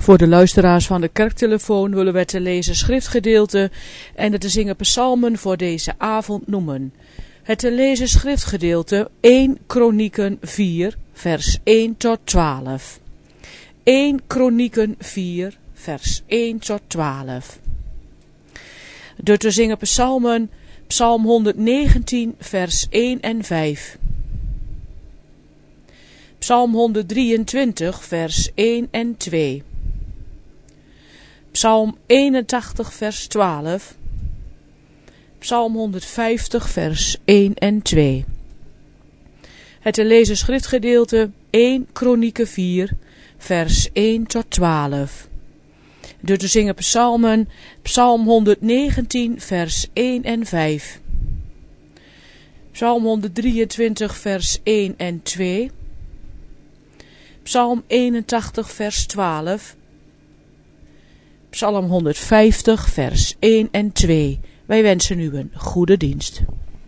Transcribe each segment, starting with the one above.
Voor de luisteraars van de kerktelefoon willen we te lezen schriftgedeelte en de te zingen psalmen voor deze avond noemen. Het te lezen schriftgedeelte 1 Kronieken 4 vers 1 tot 12. 1 Kronieken 4 vers 1 tot 12. De te zingen psalmen, psalm 119 vers 1 en 5. Psalm 123 vers 1 en 2. Psalm 81 vers 12. Psalm 150 vers 1 en 2. Het te lezen schriftgedeelte 1 Kronieken 4 vers 1 tot 12. De te zingen psalmen, psalm 119 vers 1 en 5. Psalm 123 vers 1 en 2. Psalm 81 vers 12. Psalm 150 vers 1 en 2. Wij wensen u een goede dienst.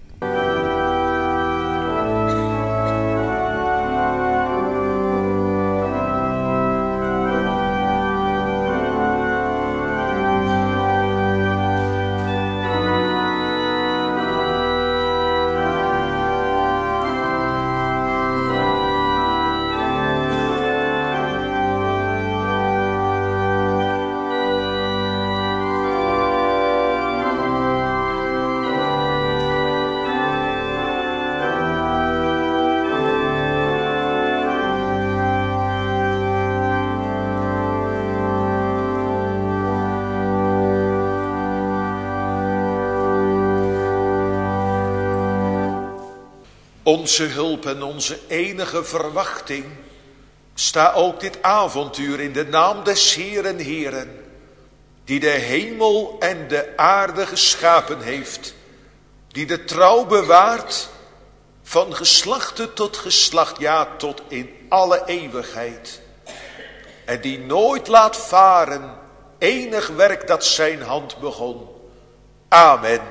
Onze hulp en onze enige verwachting, sta ook dit avontuur in de naam des Heeren Heeren, die de hemel en de aarde geschapen heeft, die de trouw bewaart van geslachte tot geslacht, ja tot in alle eeuwigheid, en die nooit laat varen enig werk dat zijn hand begon. Amen.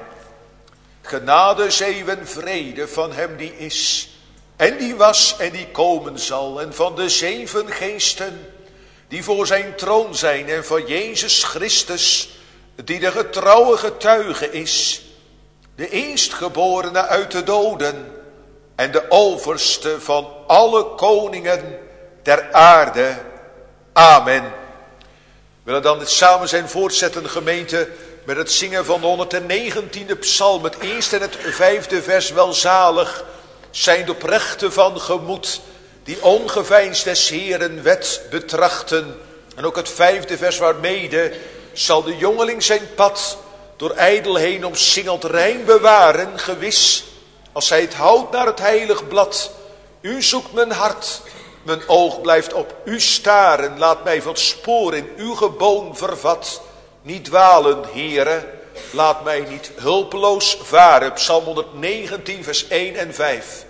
Genade, zeeuwen, vrede van hem die is, en die was en die komen zal, en van de 7 geesten die voor zijn troon zijn, en van Jezus Christus, die de getrouwe getuige is, de eerstgeborene uit de doden, en de overste van alle koningen der aarde. Amen. We willen dan dit samen zijn voortzetten, gemeente, met het zingen van de 119e psalm, het eerste en het 5e vers. Welzalig zijn de oprechten van gemoed, die ongeveinsd des Heeren wet betrachten. En ook het 5e vers, waarmede zal de jongeling zijn pad door ijdelheen omsingeld rein bewaren, gewis, als hij het houdt naar het heilig blad. U zoekt mijn hart, mijn oog blijft op u staren, laat mij van spoor in uw geboon vervat. Niet dwalen, Heere, laat mij niet hulpeloos varen. Psalm 119 vers 1 en 5.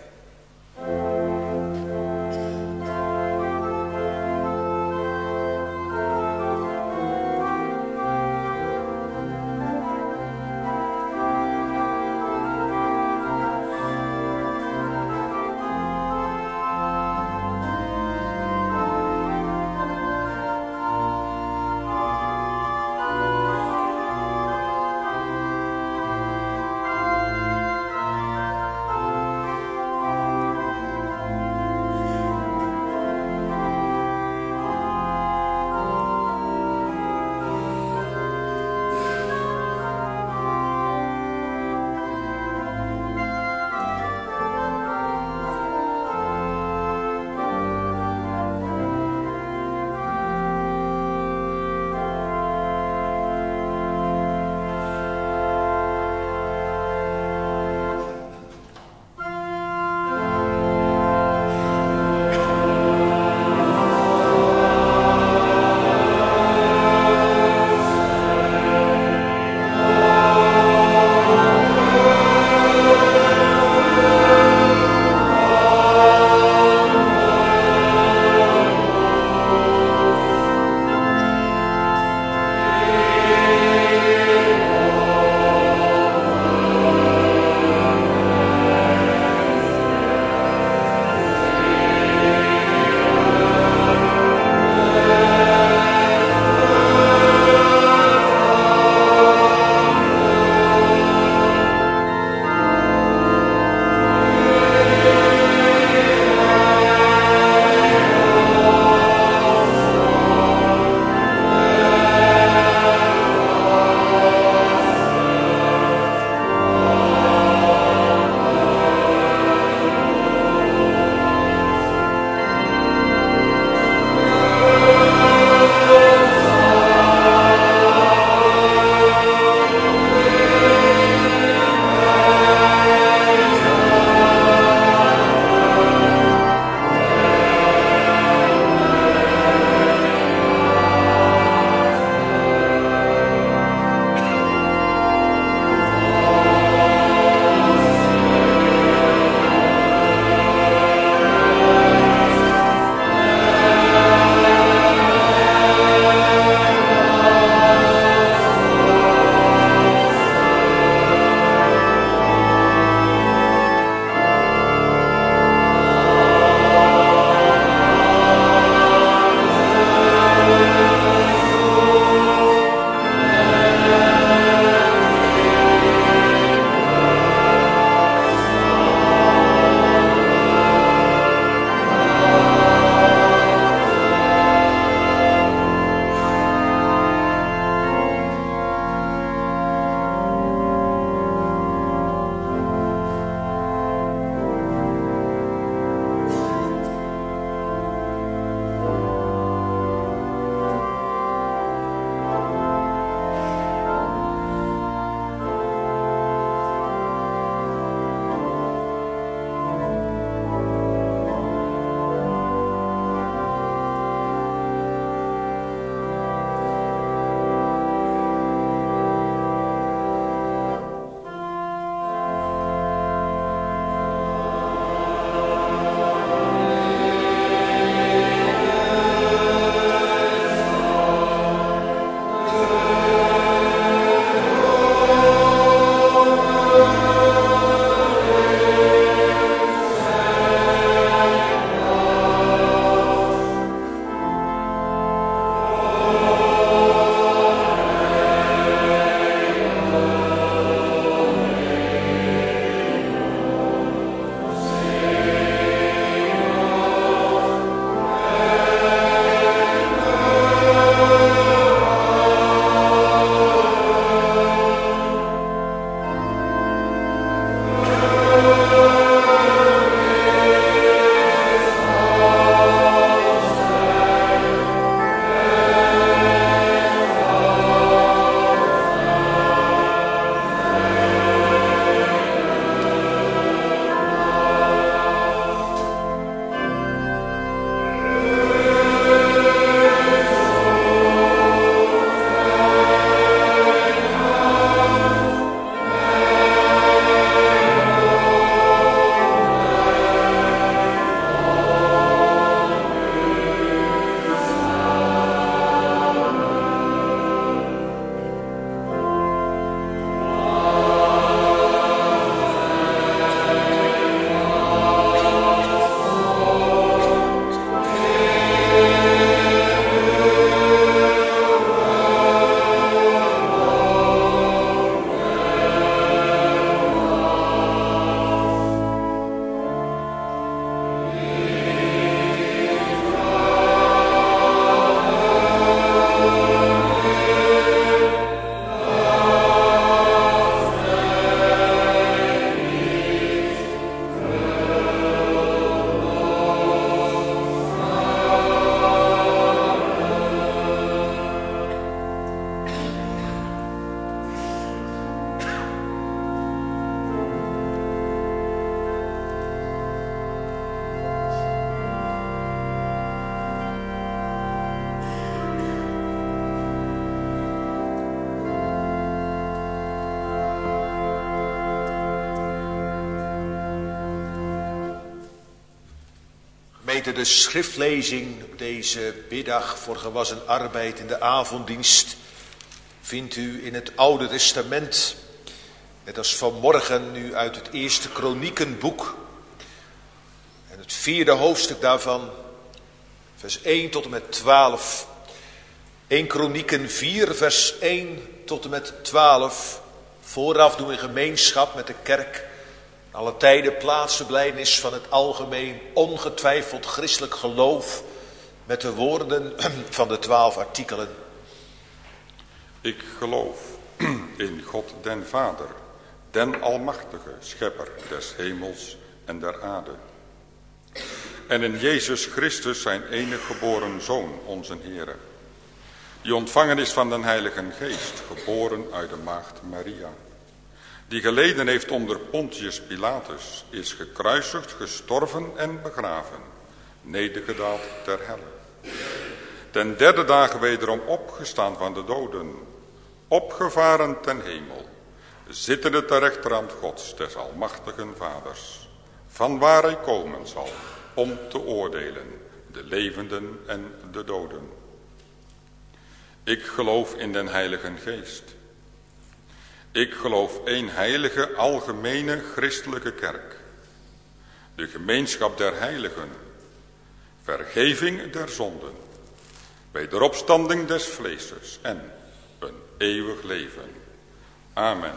gemeente, de schriftlezing op deze middag voor gewassen arbeid in de avonddienst vindt u in het Oude Testament, net als vanmorgen nu uit het eerste Kroniekenboek en het 4e hoofdstuk daarvan, vers 1 tot en met 12. 1 Kronieken 4, vers 1 tot en met 12. Vooraf doen we in gemeenschap met de kerk alle tijden plaatsverblijdenis van het algemeen ongetwijfeld christelijk geloof met de woorden van de 12 artikelen. Ik geloof in God den Vader, den Almachtige, Schepper des hemels en der aarde. En in Jezus Christus zijn enige geboren Zoon, onze Heere, die ontvangen is van den Heilige Geest, geboren uit de maagd Maria, die geleden heeft onder Pontius Pilatus, is gekruisigd, gestorven en begraven, nedergedaald ter helle. Ten derde dagen wederom opgestaan van de doden, opgevaren ten hemel, zittende ter rechterhand Gods, des almachtigen Vaders, van waar hij komen zal, om te oordelen, de levenden en de doden. Ik geloof in den Heilige Geest. Ik geloof één heilige, algemene, christelijke kerk. De gemeenschap der heiligen. Vergeving der zonden. Wederopstanding des vleeses en een eeuwig leven. Amen.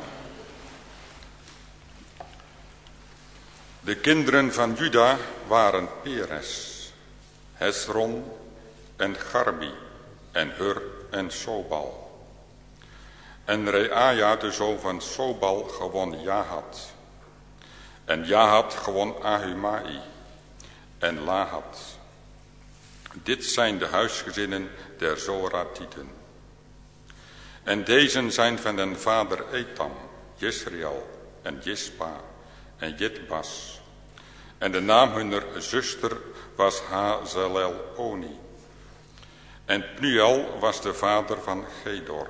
De kinderen van Juda waren Peres, Hesron en Garbi en Hur en Sobal. En Reaja, de zoon van Sobal, gewon Jahat. En Jahat gewon Ahumai en Lahat. Dit zijn de huisgezinnen der Zoratieten. En deze zijn van den vader Etam, Jesriel en Jispa en Jitbas. En de naam hunner zuster was Hazeleloni. En Pnuel was de vader van Gedor.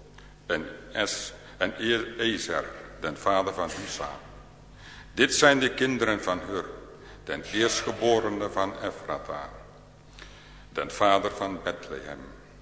En Ezer, den vader van Husa. Dit zijn de kinderen van Hur, den eerstgeborene van Ephrata, den vader van Bethlehem.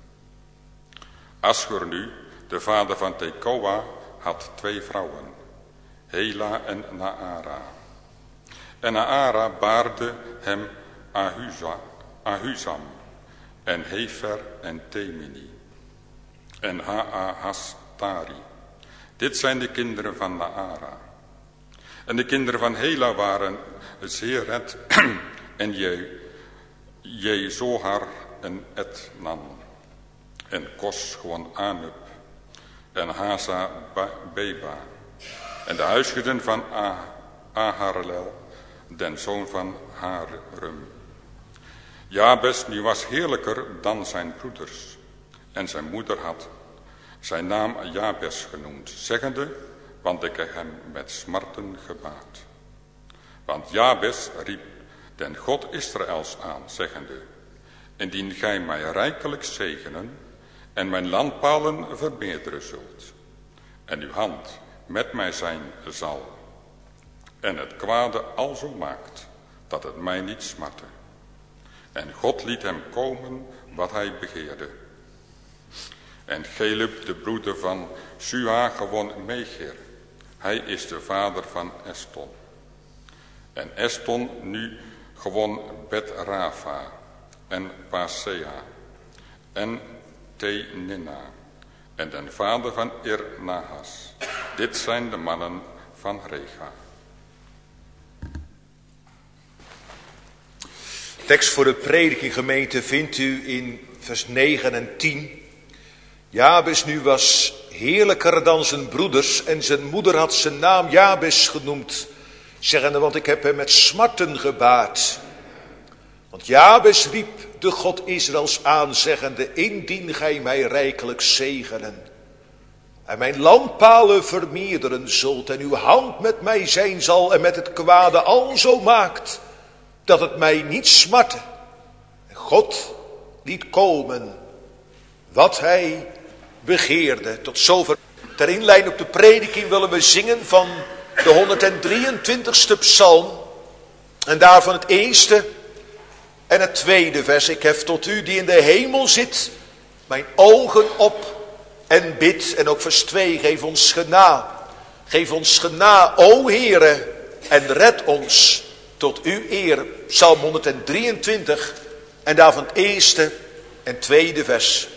Aschur nu, de vader van Tekoa, had 2 vrouwen, Hela en Naara. En Naara baarde hem Ahuzam en Hefer en Temini en Haahastari. Dit zijn de kinderen van Naara. En de kinderen van Hela waren Zeret en Jezohar en Etnan. En Kos gewoon Anub en Haza Beba. En de huisgezinnen van Aharlel, den zoon van Harum. Jabes nu was heerlijker dan zijn broeders. En zijn moeder had zijn naam Jabes genoemd, zeggende, want ik heb hem met smarten gebaard. Want Jabes riep den God Israëls aan, zeggende, indien gij mij rijkelijk zegenen en mijn landpalen vermeerderen zult, en uw hand met mij zijn zal, en het kwade alzo maakt, dat het mij niet smarte. En God liet hem komen wat hij begeerde. En Gelub, de broeder van Sua, gewon Mecher. Hij is de vader van Eston. En Eston nu gewon Bet-Rafa en Pasea en Tenina en den vader van Ir-Nahas. Dit zijn de mannen van Rega. Tekst voor de prediking, gemeente, vindt u in vers 9 en 10. Jabes nu was heerlijker dan zijn broeders en zijn moeder had zijn naam Jabes genoemd, zeggende, want ik heb hem met smarten gebaard. Want Jabes riep de God Israëls aan, zeggende, indien gij mij rijkelijk zegenen en mijn landpalen vermeerderen zult en uw hand met mij zijn zal en met het kwade alzo maakt, dat het mij niet smarte. En God liet komen wat hij begeerde. Tot zover. Ter inleiding op de prediking willen we zingen van de 123ste psalm. En daarvan het eerste En het tweede vers, ik hef tot u die in de hemel zit, mijn ogen op en bid. En ook vers 2, geef ons genade. Geef ons genade, o Heere, en red ons tot uw eer. Psalm 123 en daarvan het eerste en tweede vers.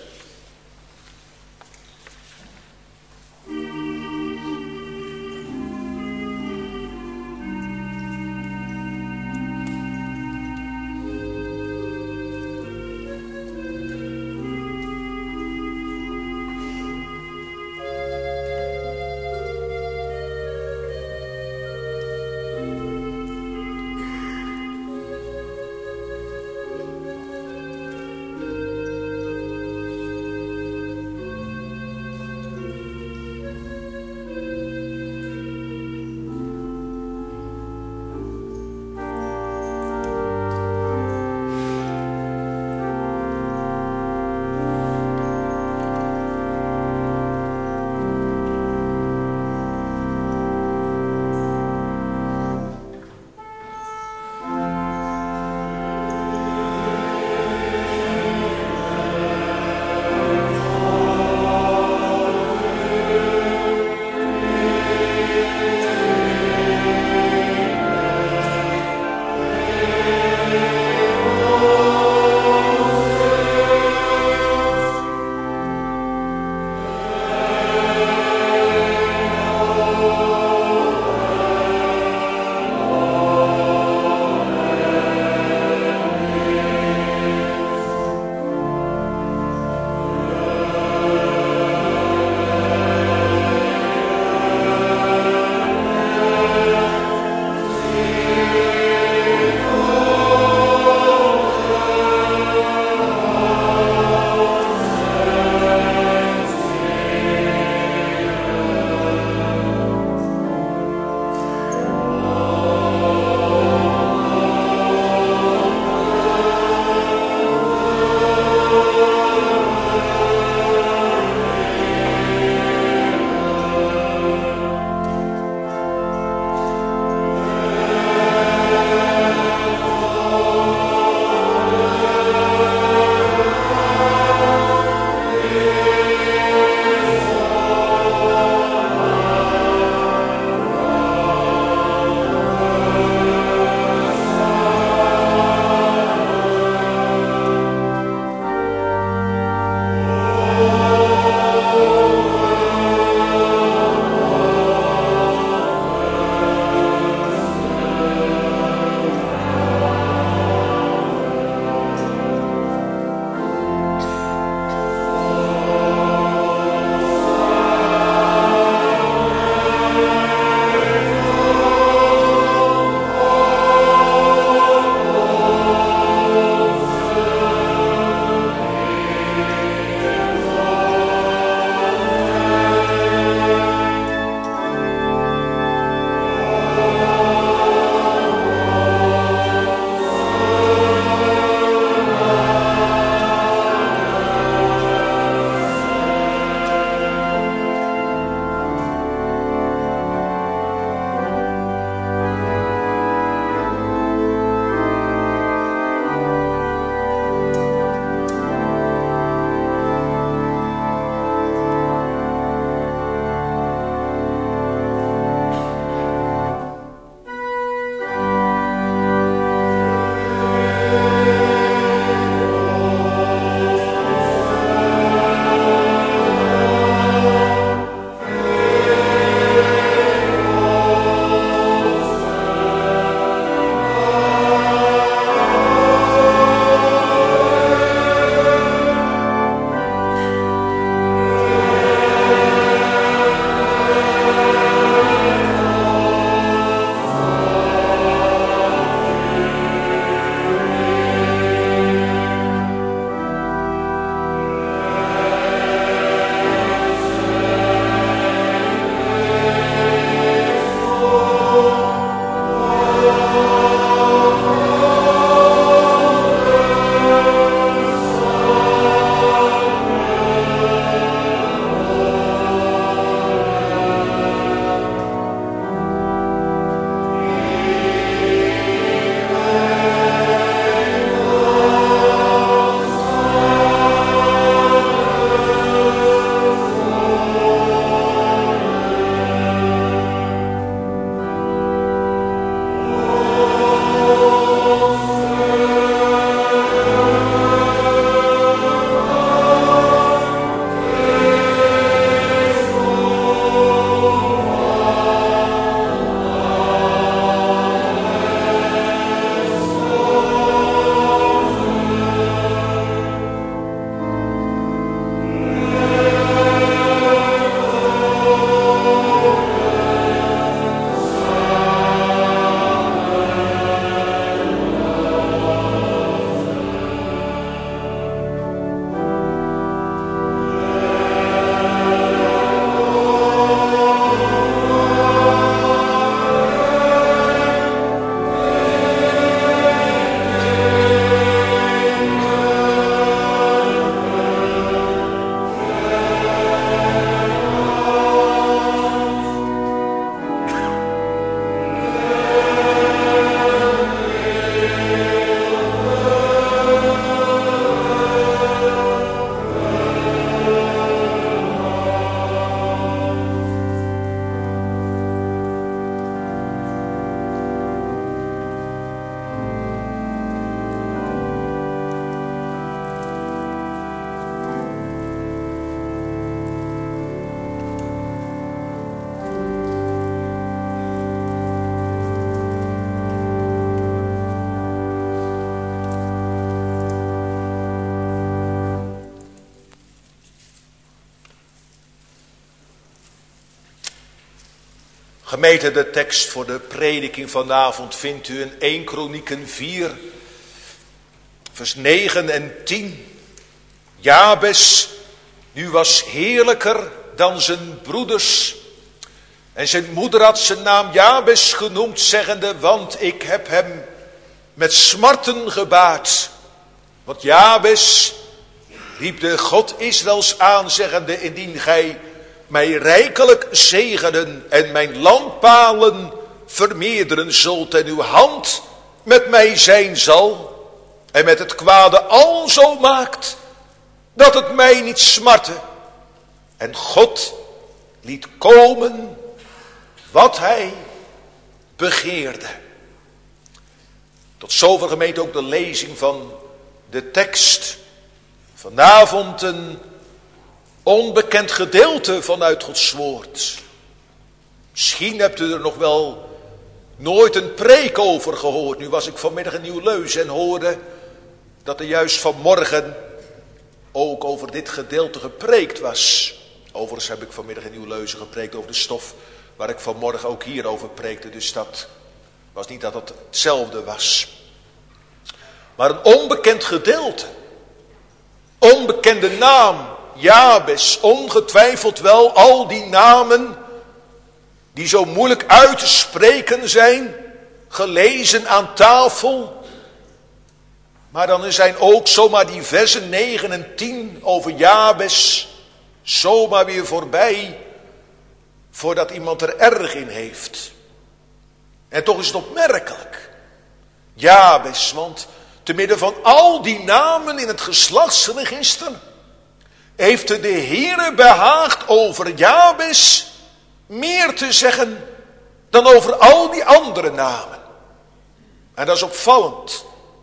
Gemeente, de tekst voor de prediking vanavond vindt u in 1 Kronieken 4, vers 9 en 10. Jabes, nu was heerlijker dan zijn broeders. En zijn moeder had zijn naam Jabes genoemd, zeggende, want ik heb hem met smarten gebaard. Want Jabes riep de God Israëls aan, zeggende, indien gij mij rijkelijk zegenen en mijn landpalen vermeerderen zult en uw hand met mij zijn zal en met het kwade alzo maakt dat het mij niet smarte. En God liet komen wat hij begeerde. Tot zover, gemeente, ook de lezing van de tekst. Vanavond een onbekend gedeelte vanuit Gods woord. Misschien hebt u er nog wel nooit een preek over gehoord. Nu was ik vanmiddag in Nieuw-Leuzen en hoorde dat er juist vanmorgen ook over dit gedeelte gepreekt was. Overigens heb ik vanmiddag in Nieuw-Leuzen gepreekt over de stof waar ik vanmorgen ook hier over preekte. Dus dat was niet dat het hetzelfde was. Maar een onbekend gedeelte. Onbekende naam. Jabes, ongetwijfeld wel al die namen die zo moeilijk uit te spreken zijn, gelezen aan tafel. Maar dan zijn ook zomaar die versen 9 en 10 over Jabes zomaar weer voorbij, voordat iemand er erg in heeft. En toch is het opmerkelijk. Jabes, want te midden van al die namen in het geslachtsregister heeft de Heere behaagd over Jabes meer te zeggen dan over al die andere namen. En dat is opvallend.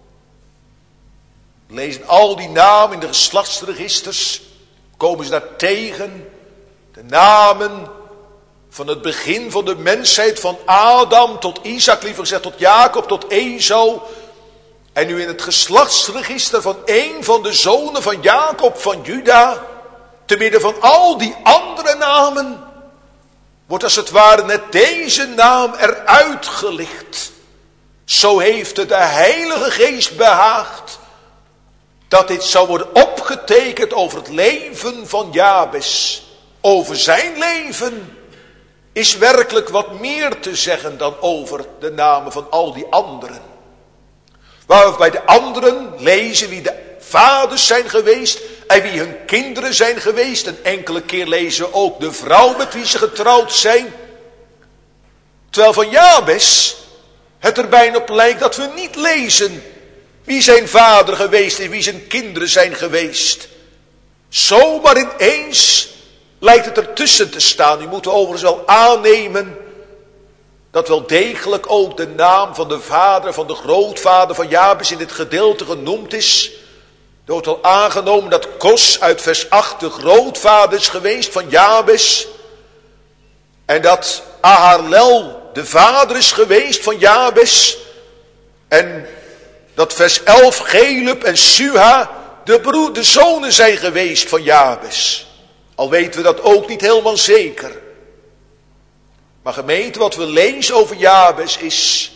We lezen al die namen in de geslachtsregisters, komen ze daar tegen. De namen van het begin van de mensheid, van Adam tot Isaac, liever gezegd tot Jacob, tot Esau. En nu in het geslachtsregister van een van de zonen van Jacob, van Juda, te midden van al die andere namen, wordt als het ware net deze naam eruit gelicht. Zo heeft het de Heilige Geest behaagd dat dit zou worden opgetekend over het leven van Jabes. Over zijn leven is werkelijk wat meer te zeggen dan over de namen van al die anderen. Waar we bij de anderen lezen wie de vaders zijn geweest en wie hun kinderen zijn geweest. En enkele keer lezen we ook de vrouw met wie ze getrouwd zijn. Terwijl van Jabes het er bijna op lijkt dat we niet lezen wie zijn vader geweest en wie zijn kinderen zijn geweest. Zomaar ineens lijkt het ertussen te staan. U moet overigens wel aannemen dat wel degelijk ook de naam van de vader, van de grootvader van Jabes in dit gedeelte genoemd is. Er wordt al aangenomen dat Kos uit vers 8 de grootvader is geweest van Jabes. En dat Aharlel de vader is geweest van Jabes. En dat vers 11 Gelub en Suha de zonen zijn geweest van Jabes. Al weten we dat ook niet helemaal zeker. Maar gemeente, wat we lezen over Jabes is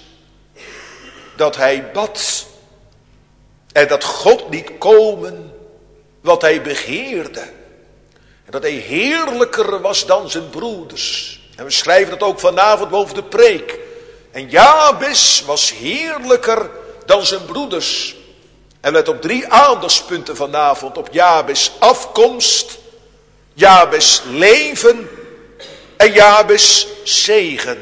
dat hij bad. En dat God liet komen wat hij begeerde. En dat hij heerlijker was dan zijn broeders. En we schrijven dat ook vanavond boven de preek. En Jabes was heerlijker dan zijn broeders. En let op 3 aandachtspunten vanavond. Op Jabes afkomst, Jabes leven en Jabes zegen.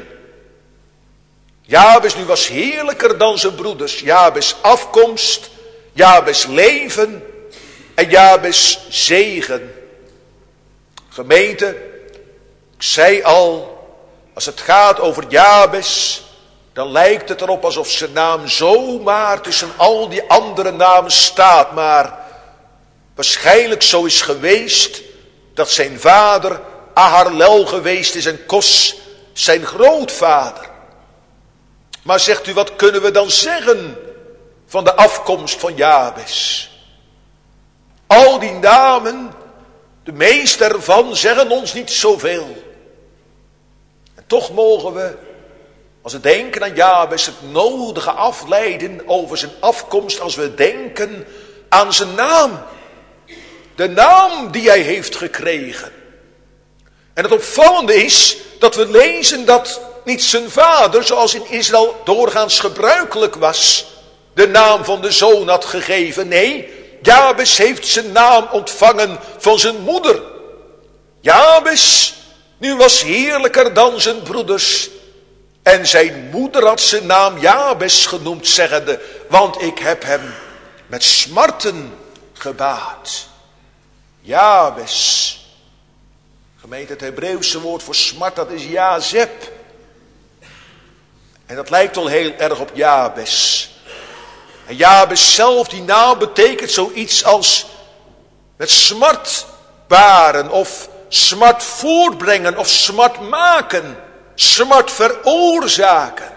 Jabes nu was heerlijker dan zijn broeders. Jabes afkomst, Jabes leven en Jabes zegen. Gemeente, ik zei al, als het gaat over Jabes, dan lijkt het erop alsof zijn naam zomaar tussen al die andere namen staat. Maar waarschijnlijk zo is geweest dat zijn vader Aharlel geweest is en Kos zijn grootvader. Maar zegt u, wat kunnen we dan zeggen van de afkomst van Jabes? Al die namen, de meeste ervan zeggen ons niet zoveel. En toch mogen we, als we denken aan Jabes, het nodige afleiden over zijn afkomst als we denken aan zijn naam. De naam die hij heeft gekregen. En het opvallende is dat we lezen dat niet zijn vader, zoals in Israël doorgaans gebruikelijk was, de naam van de zoon had gegeven. Nee, Jabes heeft zijn naam ontvangen van zijn moeder. Jabes nu was heerlijker dan zijn broeders. En zijn moeder had zijn naam Jabes genoemd, zeggende, want ik heb hem met smarten gebaat. Jabes. Gemeente, het Hebreeuwse woord voor smart, dat is Jazeb. En dat lijkt al heel erg op Jabes. En Jabes zelf, die naam betekent zoiets als met smart baren of smart voortbrengen of smart maken. Smart veroorzaken.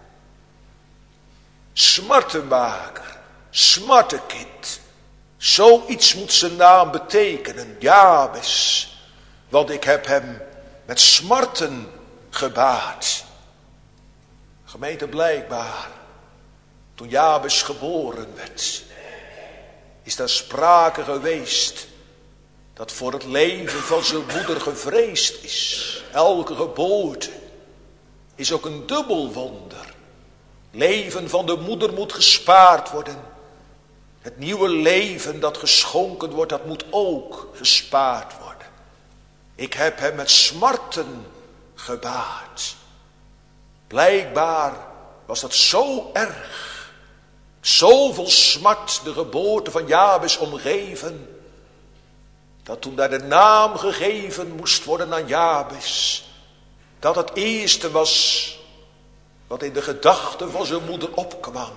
Smartenmaker. Smartenkind. Zoiets moet zijn naam betekenen. Jabes. Want ik heb hem met smarten gebaat. Gemeente, blijkbaar. Toen Jabes geboren werd. Is daar sprake geweest. Dat voor het leven van zijn moeder gevreesd is. Elke geboorte is ook een dubbel wonder. Leven van de moeder moet gespaard worden. Het nieuwe leven dat geschonken wordt, dat moet ook gespaard worden. Ik heb hem met smarten gebaat. Blijkbaar was dat zo erg. Zoveel smart de geboorte van Jabes omgeven. Dat toen daar de naam gegeven moest worden aan Jabes. Dat het eerste was wat in de gedachten van zijn moeder opkwam.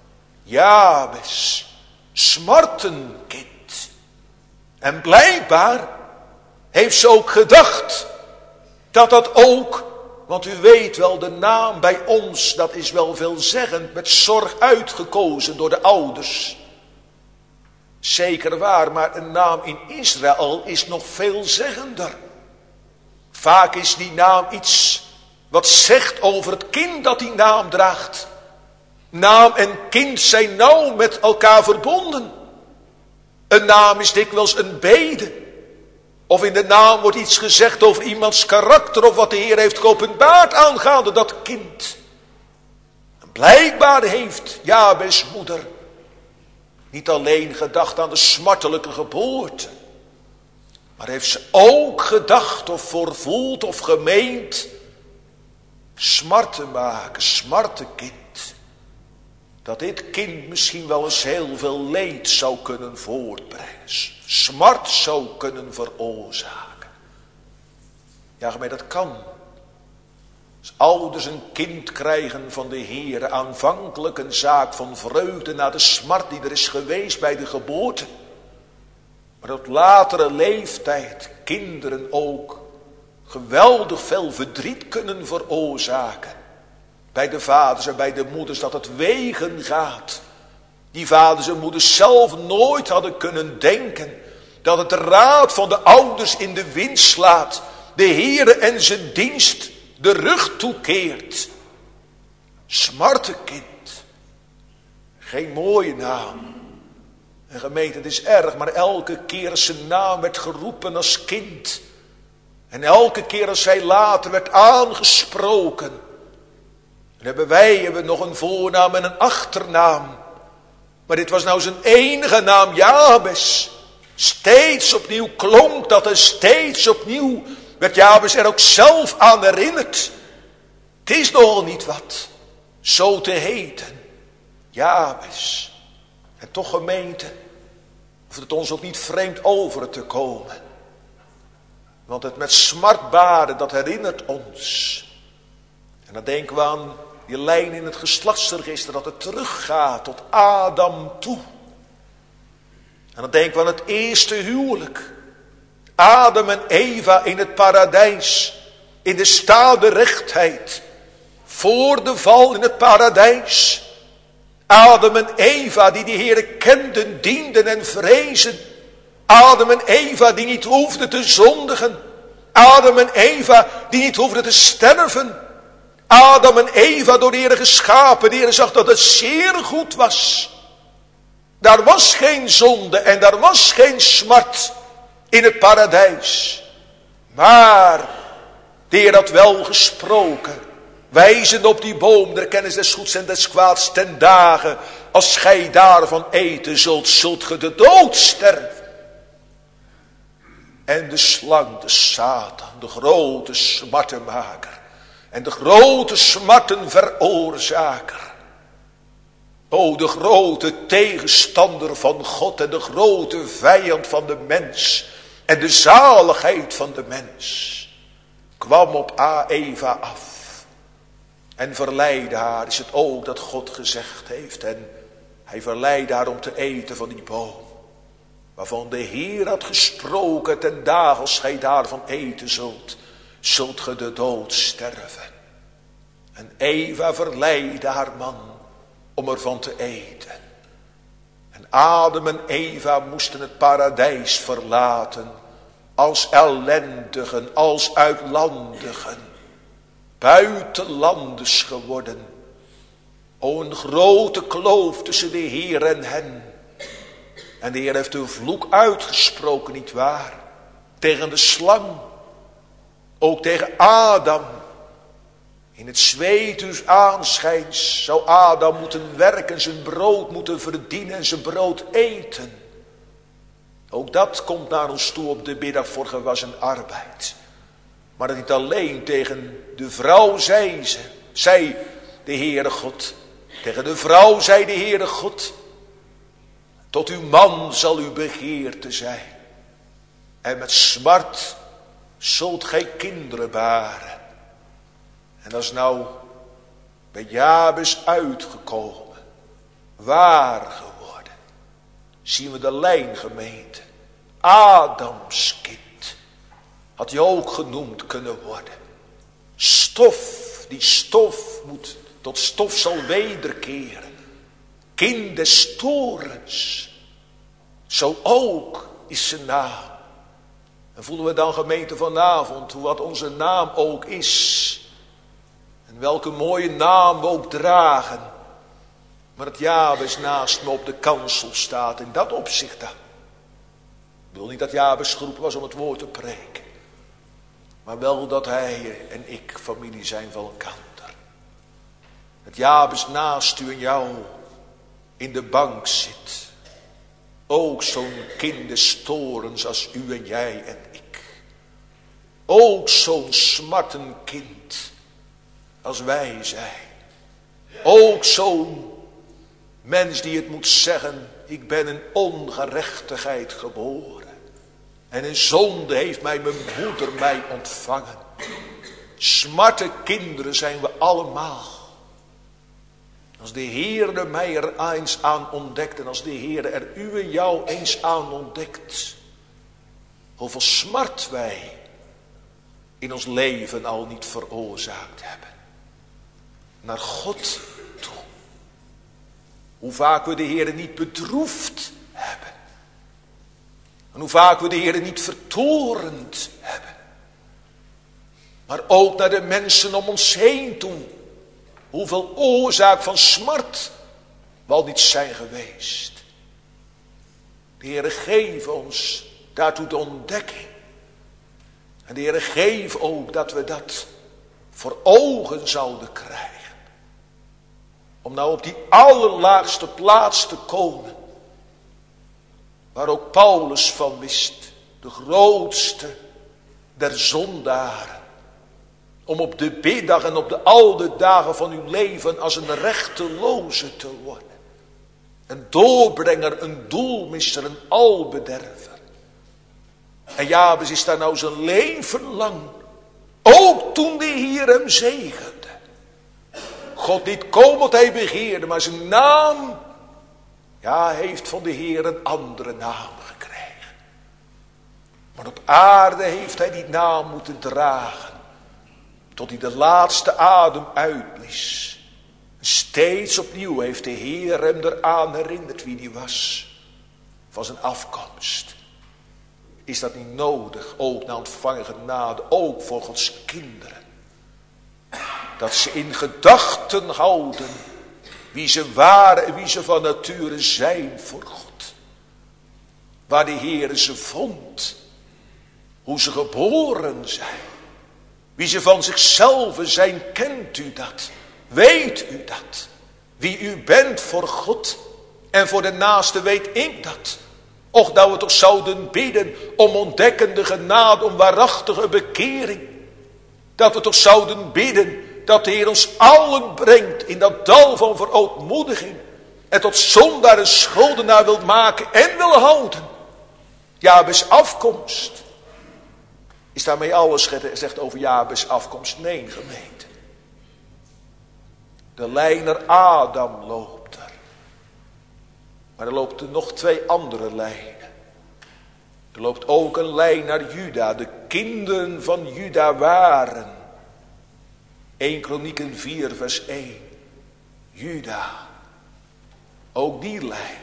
Jabes, smartenkind. En blijkbaar heeft ze ook gedacht dat dat ook, want u weet wel, de naam bij ons, dat is wel veelzeggend, met zorg uitgekozen door de ouders. Zeker waar, maar een naam in Israël is nog veelzeggender. Vaak is die naam iets wat zegt over het kind dat die naam draagt. Naam en kind zijn nauw met elkaar verbonden. Een naam is dikwijls een bede. Of in de naam wordt iets gezegd over iemands karakter of wat de Heer heeft geopenbaard aangaande dat kind. En blijkbaar heeft Jabes moeder niet alleen gedacht aan de smartelijke geboorte, maar heeft ze ook gedacht of voorvoeld of gemeend smarten maken, smartenkind. Dat dit kind misschien wel eens heel veel leed zou kunnen voortbrengen. Smart zou kunnen veroorzaken. Ja, maar dat kan. Als ouders een kind krijgen van de Heere, aanvankelijk een zaak van vreugde na de smart die er is geweest bij de geboorte. Maar op latere leeftijd kinderen ook geweldig veel verdriet kunnen veroorzaken. Bij de vaders en bij de moeders, dat het wegen gaat. Die vaders en moeders zelf nooit hadden kunnen denken dat het de raad van de ouders in de wind slaat. De Heere en zijn dienst de rug toekeert. Smartenkind. Geen mooie naam. En gemeente, het is erg, maar elke keer als zijn naam werd geroepen als kind. En elke keer als hij later werd aangesproken. Dan hebben wij nog een voornaam en een achternaam. Maar dit was nou zijn enige naam, Jabes. Steeds opnieuw klonk dat en steeds opnieuw werd Jabes er ook zelf aan herinnerd. Het is nogal niet wat, zo te heten. Jabes. En toch, gemeente, hoeft het ons ook niet vreemd over te komen. Want het met smart baren, dat herinnert ons. En dan denken we aan die lijn in het geslachtsregister, dat het teruggaat tot Adam toe. En dan denken we aan het eerste huwelijk. Adam en Eva in het paradijs. In de staande rechtheid. Voor de val in het paradijs. Adam en Eva die de Heere kenden, dienden en vrezen. Adam en Eva die niet hoefden te zondigen. Adam en Eva die niet hoefden te sterven. Adam en Eva door de Heer geschapen. De Heer zag dat het zeer goed was. Daar was geen zonde en daar was geen smart in het paradijs. Maar de Heer had wel gesproken, wijzend op die boom der kennis des goeds en des kwaads, ten dagen als gij daarvan eten zult, zult ge de dood sterven. En de slang, de Satan, de grote smartenmaker en de grote smartenveroorzaker. O, de grote tegenstander van God en de grote vijand van de mens en de zaligheid van de mens, kwam op Eva af en verleidde haar. Is het ook dat God gezegd heeft, en hij verleidde haar om te eten van die boom, waarvan de Heer had gesproken, ten dagen als gij daarvan eten zult, zult ge de dood sterven. En Eva verleidde haar man om ervan te eten. En Adam en Eva moesten het paradijs verlaten, als ellendigen, als uitlandigen, buitenlanders geworden. O, een grote kloof tussen de Heer en hen. En de Heer heeft een vloek uitgesproken, nietwaar? Tegen de slang, ook tegen Adam. In het zweet uws aanschijns zou Adam moeten werken, zijn brood moeten verdienen en zijn brood eten. Ook dat komt naar ons toe op de middag voor gewassen arbeid. Maar dat niet alleen tegen de vrouw zei de Heere God. Tegen de vrouw zei de Heere God: tot uw man zal uw begeerte zijn. En met smart zult gij kinderen baren. En dat is nou bij Jabes uitgekomen. Waar geworden. Zien we de lijngemeente. Adams kind. Had hij ook genoemd kunnen worden. Stof, die stof moet tot stof zal wederkeren. Kind des torens. Zo ook is zijn naam. En voelen we dan, gemeente, vanavond hoe wat onze naam ook is. En welke mooie naam we ook dragen. Maar het Jabes naast me op de kansel staat. In dat opzicht dan. Ik wil niet dat Jabes geroepen was om het woord te preken. Maar wel dat hij en ik familie zijn van elkaar. Het Jabes naast u en jou in de bank zit. Ook zo'n kind des torens als u en jij en ik. Ook zo'n smartenkind als wij zijn. Ook zo'n mens die het moet zeggen: ik ben in ongerechtigheid geboren. En in zonde heeft mijn moeder mij ontvangen. Smartenkinderen zijn we allemaal. Als de Heer er mij er eens aan ontdekt. En als de Heer er u en jou eens aan ontdekt. Hoeveel smart wij in ons leven al niet veroorzaakt hebben. Naar God toe. Hoe vaak we de Heer niet bedroefd hebben. En hoe vaak we de Heer niet vertorend hebben. Maar ook naar de mensen om ons heen toe. Hoeveel oorzaak van smart we al niet zijn geweest. De Heer geef ons daartoe de ontdekking. En de Heer geef ook dat we dat voor ogen zouden krijgen. Om nou op die allerlaagste plaats te komen. Waar ook Paulus van wist. De grootste der zondaren. Om op de biddag en op de oude dagen van uw leven als een rechteloze te worden. Een doorbrenger, een doelmisser, een albederver. En Jabes is daar nou zijn leven lang. Ook toen de Heer hem zegende. God niet komen wat hij begeerde, maar zijn naam. Ja, hij heeft van de Heer een andere naam gekregen. Maar op aarde heeft hij die naam moeten dragen. Tot hij de laatste adem uitblies. Steeds opnieuw heeft de Heer hem eraan herinnerd wie hij was. Van zijn afkomst. Is dat niet nodig, ook na ontvangen genade, ook voor Gods kinderen? Dat ze in gedachten houden wie ze waren en wie ze van nature zijn voor God. Waar de Heere ze vond. Hoe ze geboren zijn. Wie ze van zichzelf zijn, kent u dat? Weet u dat? Wie u bent voor God en voor de naaste, weet ik dat? Och, dat we toch zouden bidden om ontdekkende genade, om waarachtige bekering. Dat we toch zouden bidden dat de Heer ons allen brengt in dat dal van verootmoediging. En tot zondaar en schuldenaar wil maken en wil houden. Jabes afkomst. Is daarmee alles gezegd over Jabes afkomst? Nee, gemeente. De lijn naar Adam loopt er. Maar er loopt er nog 2 andere lijnen. Er loopt ook een lijn naar Juda. De kinderen van Juda waren. 1 Kronieken 4 vers 1. Juda. Ook die lijn.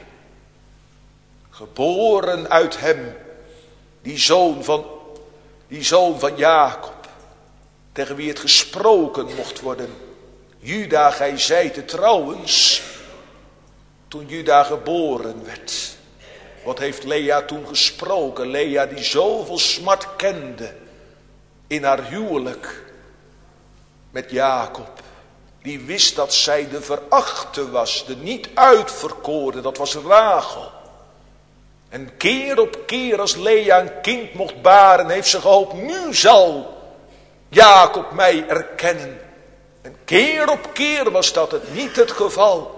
Geboren uit hem. Die zoon van Jacob. Tegen wie het gesproken mocht worden. Juda, gij zijt het trouwens. Toen Juda geboren werd. Wat heeft Lea toen gesproken? Lea die zoveel smart kende. In haar huwelijk. Met Jacob. Die wist dat zij de verachte was. De niet uitverkoren. Dat was Rachel. En keer op keer als Lea een kind mocht baren. Heeft ze gehoopt. Nu zal Jacob mij erkennen. En keer op keer was dat het niet het geval.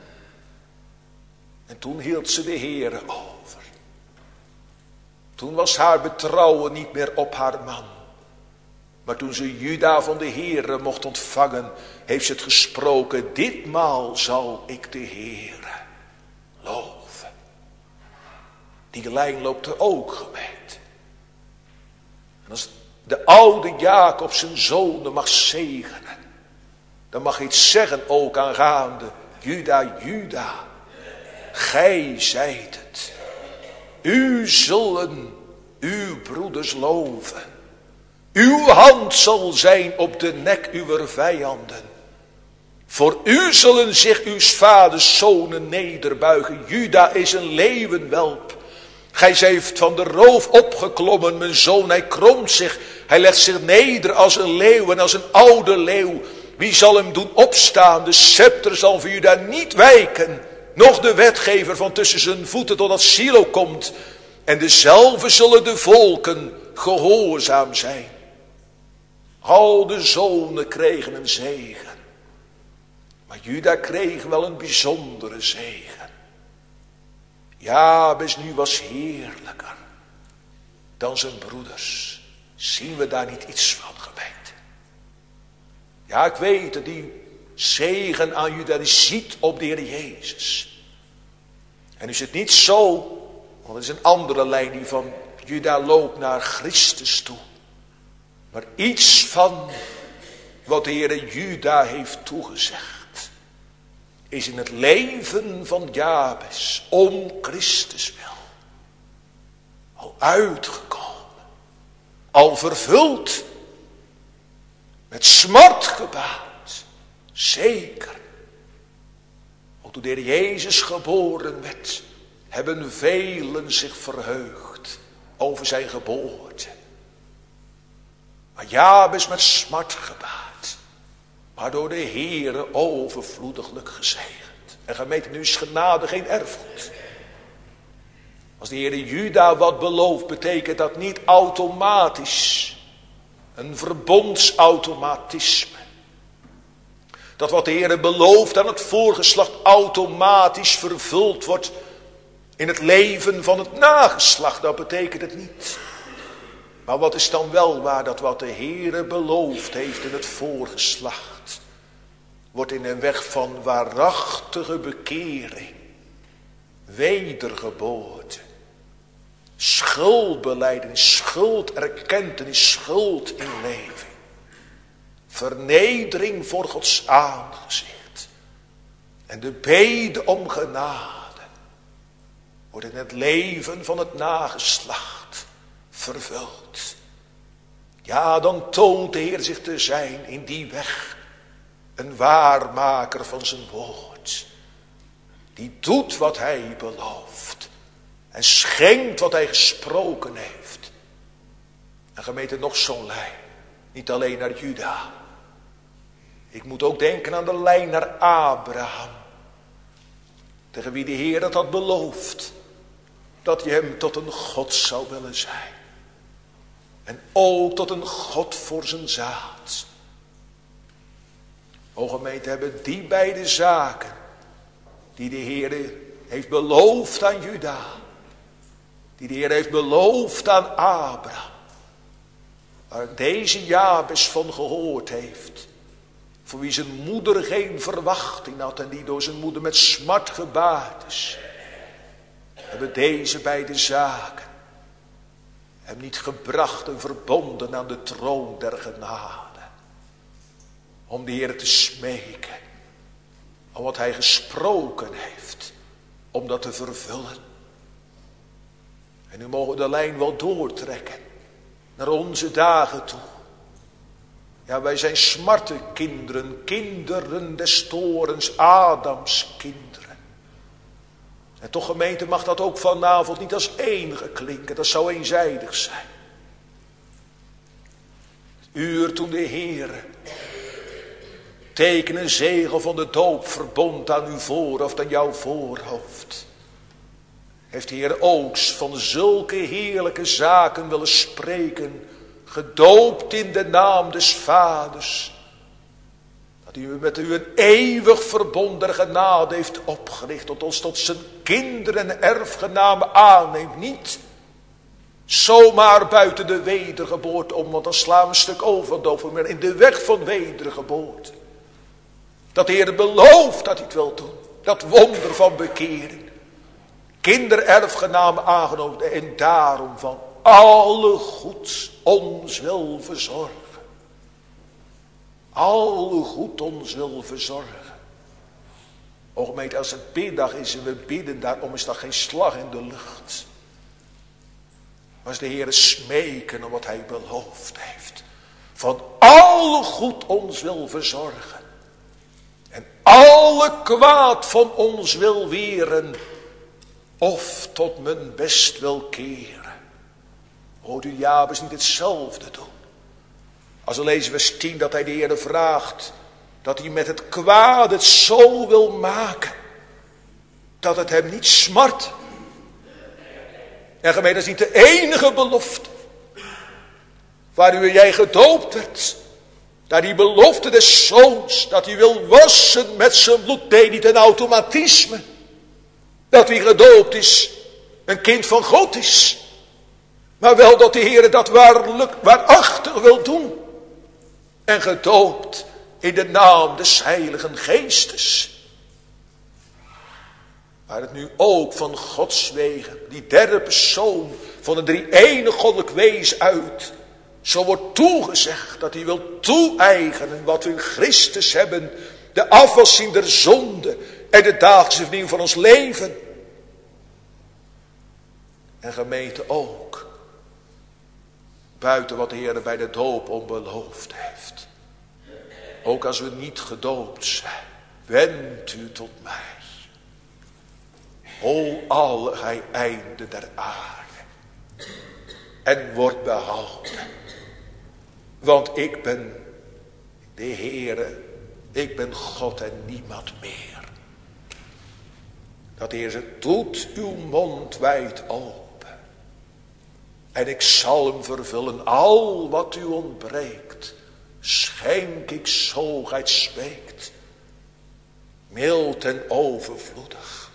En toen hield ze de Heere over. Toen was haar betrouwen niet meer op haar man. Maar toen ze Juda van de Heere mocht ontvangen, heeft ze het gesproken. Ditmaal zal ik de Heere loven. Die lijn loopt er ook, gemeente. En als de oude Jacob zijn zonen mag zegenen, dan mag hij iets zeggen ook aangaande Juda, Juda. Gij zijt het. U zullen uw broeders loven. Uw hand zal zijn op de nek uwer vijanden. Voor u zullen zich uw vaders zonen nederbuigen. Juda is een leeuwenwelp. Gij zijt van de roof opgeklommen, mijn zoon. Hij kromt zich. Hij legt zich neder als een leeuw en als een oude leeuw. Wie zal hem doen opstaan? De scepter zal voor Juda niet wijken. Nog de wetgever van tussen zijn voeten totdat Silo komt. En dezelfde zullen de volken gehoorzaam zijn. Al de zonen kregen een zegen. Maar Juda kreeg wel een bijzondere zegen. Jabes nu was heerlijker dan zijn broeders. Zien we daar niet iets van, gemeente? Ja, ik weet dat die zegen aan Juda, die ziet op de Heer Jezus. En is het niet zo, want het is een andere lijn die van Juda loopt naar Christus toe. Maar iets van wat de Heer Juda heeft toegezegd, is in het leven van Jabes om Christus wil al uitgekomen, al vervuld, met smart gebaat, zeker. Ook toen de Heer Jezus geboren werd, hebben velen zich verheugd over zijn geboorte. Maar Jabes met smart gebaat, maar door de Heere overvloediglijk gezegend. En gemeente, nu is genade geen erfgoed. Als de Heere Juda wat belooft, betekent dat niet automatisch. Een verbondsautomatisme. Dat wat de Heere belooft aan het voorgeslacht automatisch vervuld wordt in het leven van het nageslacht. Dat betekent het niet. Maar wat is dan wel waar? Dat wat de Heere beloofd heeft in het voorgeslacht, wordt in een weg van waarachtige bekering, wedergeboorte, schuldbelijdenis, schulderkentenis, schuldinleving, vernedering voor Gods aangezicht en de bede om genade, wordt in het leven van het nageslacht vervult. Ja, dan toont de Heer zich te zijn in die weg een waarmaker van zijn woord. Die doet wat hij belooft en schenkt wat hij gesproken heeft. En gemeente, nog zo'n lijn, niet alleen naar Juda. Ik moet ook denken aan de lijn naar Abraham. Tegen wie de Heer dat had beloofd. Dat hij hem tot een God zou willen zijn. En ook tot een God voor zijn zaad. O gemeente, hebben die beide zaken. Die de Heer heeft beloofd aan Juda. Die de Heer heeft beloofd aan Abraham. Waar deze Jabes van gehoord heeft. Voor wie zijn moeder geen verwachting had. En die door zijn moeder met smart gebaard is. Hebben deze beide zaken hem niet gebracht en verbonden aan de troon der genade. Om de Heer te smeken. Om wat hij gesproken heeft. Om dat te vervullen. En nu mogen we de lijn wel doortrekken. Naar onze dagen toe. Ja, wij zijn smartenkinderen. Kinderen des torens. Adams kinderen. En toch gemeente mag dat ook vanavond niet als enige klinken. Dat zou eenzijdig zijn. Het uur toen de Heer teken en zegel van de doop verbond aan uw voorhoofd, aan jouw voorhoofd. Heeft de Heer ook van zulke heerlijke zaken willen spreken. Gedoopt in de naam des Vaders. Dat u met u een eeuwig verbond der genade heeft opgericht. Dat ons tot zijn kinderen en erfgenamen aanneemt. Niet zomaar buiten de wedergeboorte om. Want dan slaan we een stuk over. Maar in de weg van wedergeboorte. Dat de Heer belooft dat hij het wil doen. Dat wonder van bekering. Kindererfgenamen aangenomen. En daarom van alle goeds ons wil verzorgen. Alle goed ons wil verzorgen. O gemeente, als het biddag is en we bidden daarom, is dat geen slag in de lucht. Maar als de Heer smeken om wat hij beloofd heeft. Van alle goed ons wil verzorgen. En alle kwaad van ons wil weren. Of tot mijn best wil keren. Hoort u Jabes niet hetzelfde doen? Als we lezen vers 10 dat hij de Heer vraagt. Dat hij met het kwaad het zo wil maken. Dat het hem niet smart. En gemeente, dat is niet de enige belofte. Waar u en jij gedoopt werd. Daar die belofte des zoons. Dat hij wil wassen met zijn bloed. Nee, niet een automatisme. Dat wie gedoopt is. Een kind van God is. Maar wel dat de Heer dat waarachtig wil doen. En gedoopt in de naam des Heiligen Geestes. Waar het nu ook van Gods wegen, die derde persoon van het drie-enige goddelijk wezen uit. Zo wordt toegezegd dat hij wil toe-eigenen wat we in Christus hebben. De afwassing der zonde en de dagelijkse vernieuwing van ons leven. En gemeente ook. Buiten wat de Heer bij de doop onbeloofd heeft. Ook als we niet gedoopt zijn. Wendt u tot mij. O alle gij einden der aarde. En wordt behouden. Want ik ben de Heere. Ik ben God en niemand meer. Dat de Heer zegt, doet uw mond wijd open. En ik zal hem vervullen. Al wat u ontbreekt. Schenk ik zo gij spreekt. Mild en overvloedig.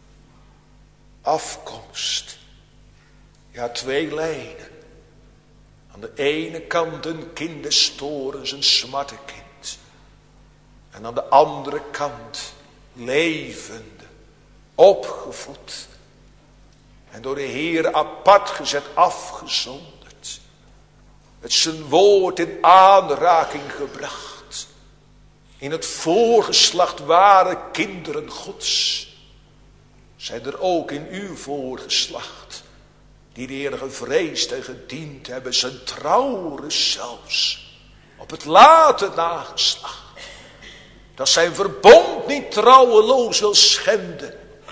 Afkomst. Ja, twee lijnen. Aan de ene kant een kind des torens, een smartenkind. En aan de andere kant levende, opgevoed. En door de Heer apart gezet, afgezonderd. Met zijn woord in aanraking gebracht. In het voorgeslacht ware kinderen Gods. Zijn er ook in uw voorgeslacht die de Heer gevreesd en gediend hebben, zijn trouwrust zelfs op het late nageslacht, dat zijn verbond niet trouweloos wil schenden.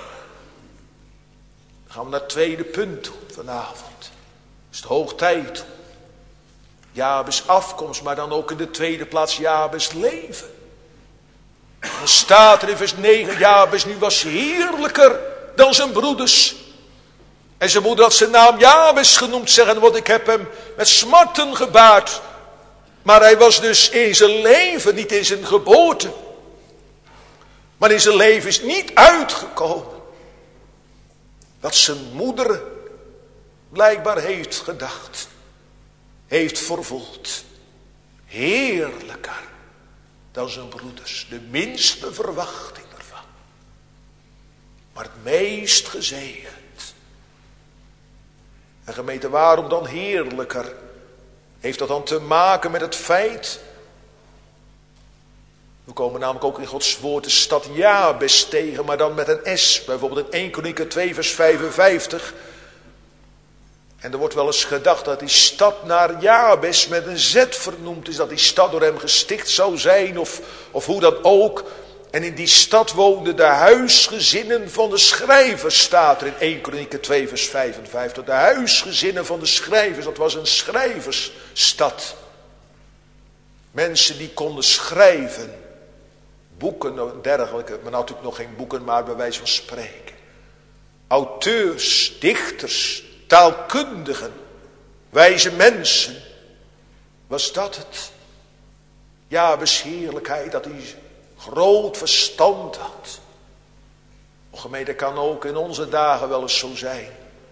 Dan gaan we naar het tweede punt toe vanavond. Het is de hoog tijd toe. Jabes afkomst, maar dan ook in de tweede plaats Jabes leven. Dan staat er in vers 9, Jabes nu was heerlijker dan zijn broeders. En zijn moeder had zijn naam Jabes genoemd, zeggen, want ik heb hem met smarten gebaard. Maar hij was dus in zijn leven, niet in zijn geboorte. Maar in zijn leven is niet uitgekomen wat zijn moeder blijkbaar heeft gedacht, heeft vervuld. Heerlijker dan zijn broeders, de minste verwachting ervan, maar het meest gezegend. En gemeente, waarom dan heerlijker? Heeft dat dan te maken met het feit? We komen namelijk ook in Gods woord de stad Jabes tegen, maar dan met een S. Bijvoorbeeld in 1 Kronieken 2 vers 55. En er wordt wel eens gedacht dat die stad naar Jabes met een Z vernoemd is. Dat die stad door hem gesticht zou zijn of hoe dan ook. En in die stad woonden de huisgezinnen van de schrijvers, staat er in 1 Kronieken 2 vers 55. De huisgezinnen van de schrijvers, dat was een schrijversstad. Mensen die konden schrijven. Boeken en dergelijke, maar natuurlijk nog geen boeken, maar bij wijze van spreken. Auteurs, dichters, taalkundigen, wijze mensen. Was dat het? Jabes heerlijkheid, dat hij groot verstand had. O gemeente, kan ook in onze dagen wel eens zo zijn.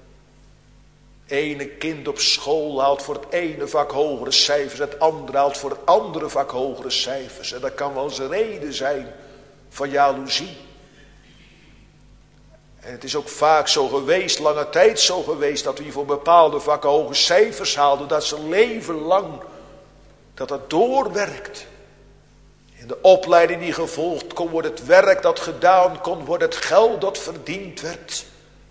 Ene kind op school haalt voor het ene vak hogere cijfers, het andere haalt voor het andere vak hogere cijfers. En dat kan wel eens een reden zijn van jaloezie. En het is ook vaak zo geweest, lange tijd zo geweest, dat we voor bepaalde vakken hoge cijfers haalden, dat ze leven lang, dat doorwerkt. In de opleiding die gevolgd kon worden, het werk dat gedaan kon worden, het geld dat verdiend werd.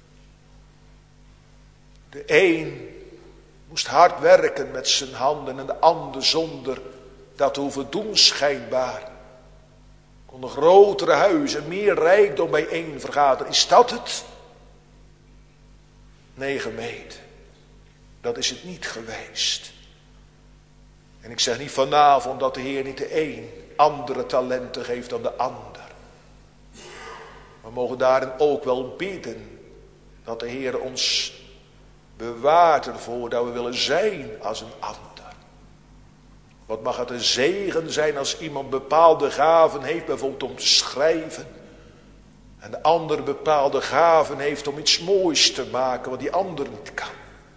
De een moest hard werken met zijn handen en de ander zonder dat te hoeven doen schijnbaar. Kon een grotere huizen, meer rijkdom bijeen vergaderen. Is dat het? Nee, gemeente. Dat is het niet geweest. En ik zeg niet vanavond dat de Heer niet de een andere talenten geeft dan de ander. We mogen daarin ook wel bidden dat de Heer ons bewaart ervoor dat we willen zijn als een ander. Wat mag het een zegen zijn als iemand bepaalde gaven heeft, bijvoorbeeld om te schrijven. En de ander bepaalde gaven heeft om iets moois te maken wat die ander niet kan.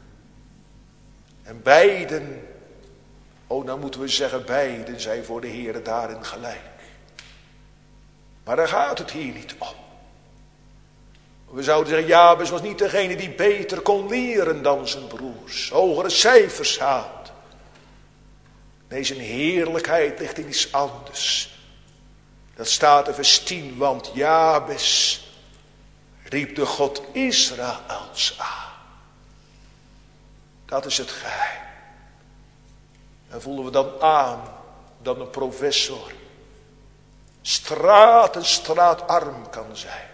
En beiden, dan moeten we zeggen, beiden zijn voor de Heer daarin gelijk. Maar daar gaat het hier niet om. We zouden zeggen, Jabes was niet degene die beter kon leren dan zijn broers. Hogere cijfers had. Nee, zijn heerlijkheid ligt in iets anders. Dat staat in vers 10, want Jabes riep de God Israëls aan. Dat is het geheim. En voelen we dan aan dat een professor straatarm kan zijn.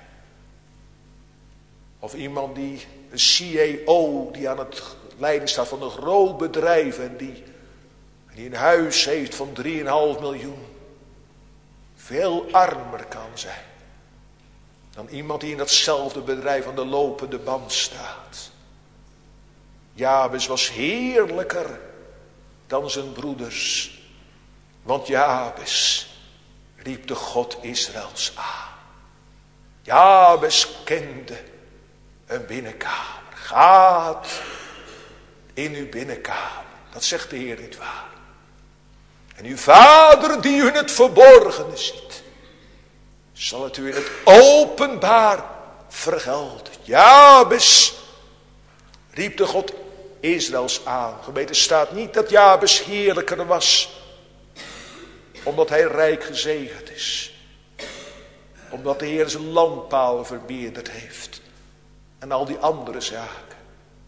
Of iemand die, een CEO, die aan het leiden staat van een groot bedrijf en die een huis heeft van 3,5 miljoen. Veel armer kan zijn dan iemand die in datzelfde bedrijf aan de lopende band staat. Jabes was heerlijker dan zijn broeders, want Jabes riep de God Israëls aan. Jabes kende een binnenkamer. Gaat in uw binnenkamer. Dat zegt de Heer niet waar. En uw Vader die u in het verborgene ziet, zal het u in het openbaar vergelden. Jabes riep de God Israëls aan. Gemeente, staat niet dat Jabes heerlijker was, omdat hij rijk gezegend is. Omdat de Heer zijn landpalen vermeerderd heeft. En al die andere zaken.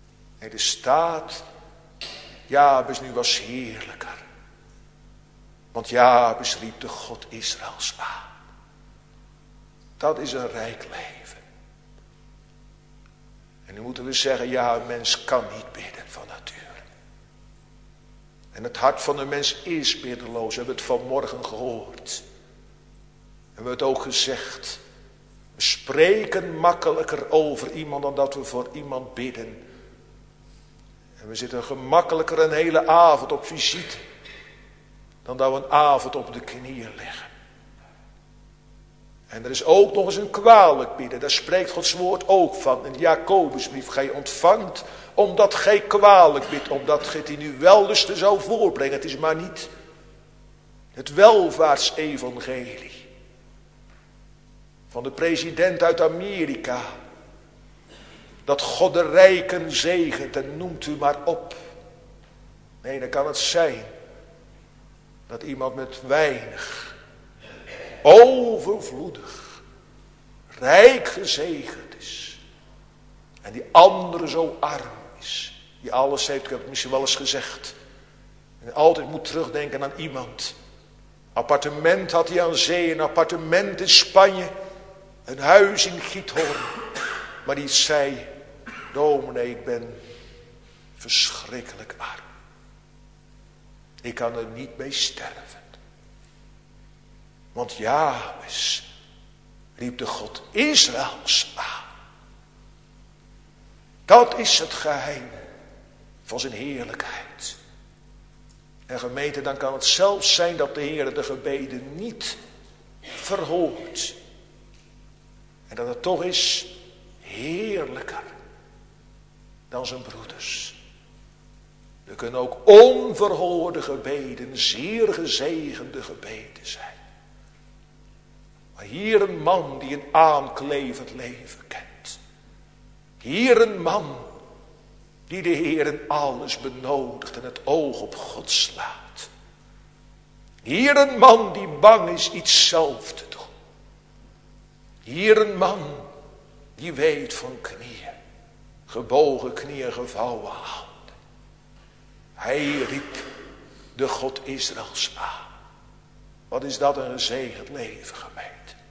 En er staat, Jabes nu was heerlijker. Want Jabes riep de God Israëls aan. Dat is een rijk leven. En nu moeten we zeggen, ja, een mens kan niet bidden van nature. En het hart van de mens is biddeloos. We hebben het vanmorgen gehoord. We hebben het ook gezegd. We spreken makkelijker over iemand dan dat we voor iemand bidden. En we zitten gemakkelijker een hele avond op visite dan dat we een avond op de knieën liggen. En er is ook nog eens een kwalijk bidden. Daar spreekt Gods woord ook van. In de Jacobusbrief, gij ontvangt omdat gij kwalijk bidt. Omdat gij het in uw wellusten zou voorbrengen. Het is maar niet het welvaartsevangelie van de president uit Amerika. Dat God de rijken zegent en noemt u maar op. Nee, dan kan het zijn dat iemand met weinig, overvloedig, rijk gezegend is. En die andere zo arm is. Die alles heeft, ik heb het misschien wel eens gezegd. En altijd moet terugdenken aan iemand. Appartement had hij aan zee, een appartement in Spanje. Een huis in Giethoorn. Maar die zei, dominee, ik ben verschrikkelijk arm. Ik kan er niet mee sterven. Want Jabes riep de God Israëls aan. Dat is het geheim van zijn heerlijkheid. En gemeente, dan kan het zelfs zijn dat de Heer de gebeden niet verhoort. En dat het toch is heerlijker dan zijn broeders. Er kunnen ook onverhoorde gebeden, zeer gezegende gebeden zijn. Maar hier een man die een aanklevend leven kent. Hier een man die de Heer in alles benodigt en het oog op God slaat. Hier een man die bang is iets zelf te doen. Hier een man die weet van knieën, gebogen knieën, gevouwen handen. Hij riep de God Israëls aan. Wat is dat een gezegend leven, gemeente.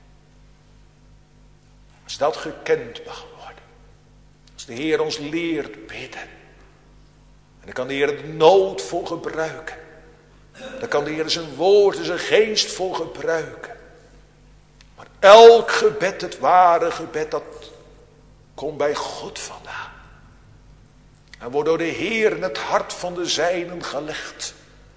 Als dat gekend mag worden. Als de Heer ons leert bidden. En daar kan de Heer de nood voor gebruiken. Daar kan de Heer zijn woord en zijn geest voor gebruiken. Maar elk gebed, het ware gebed, dat komt bij God vandaan. En wordt door de Heer in het hart van de zijnen gelegd.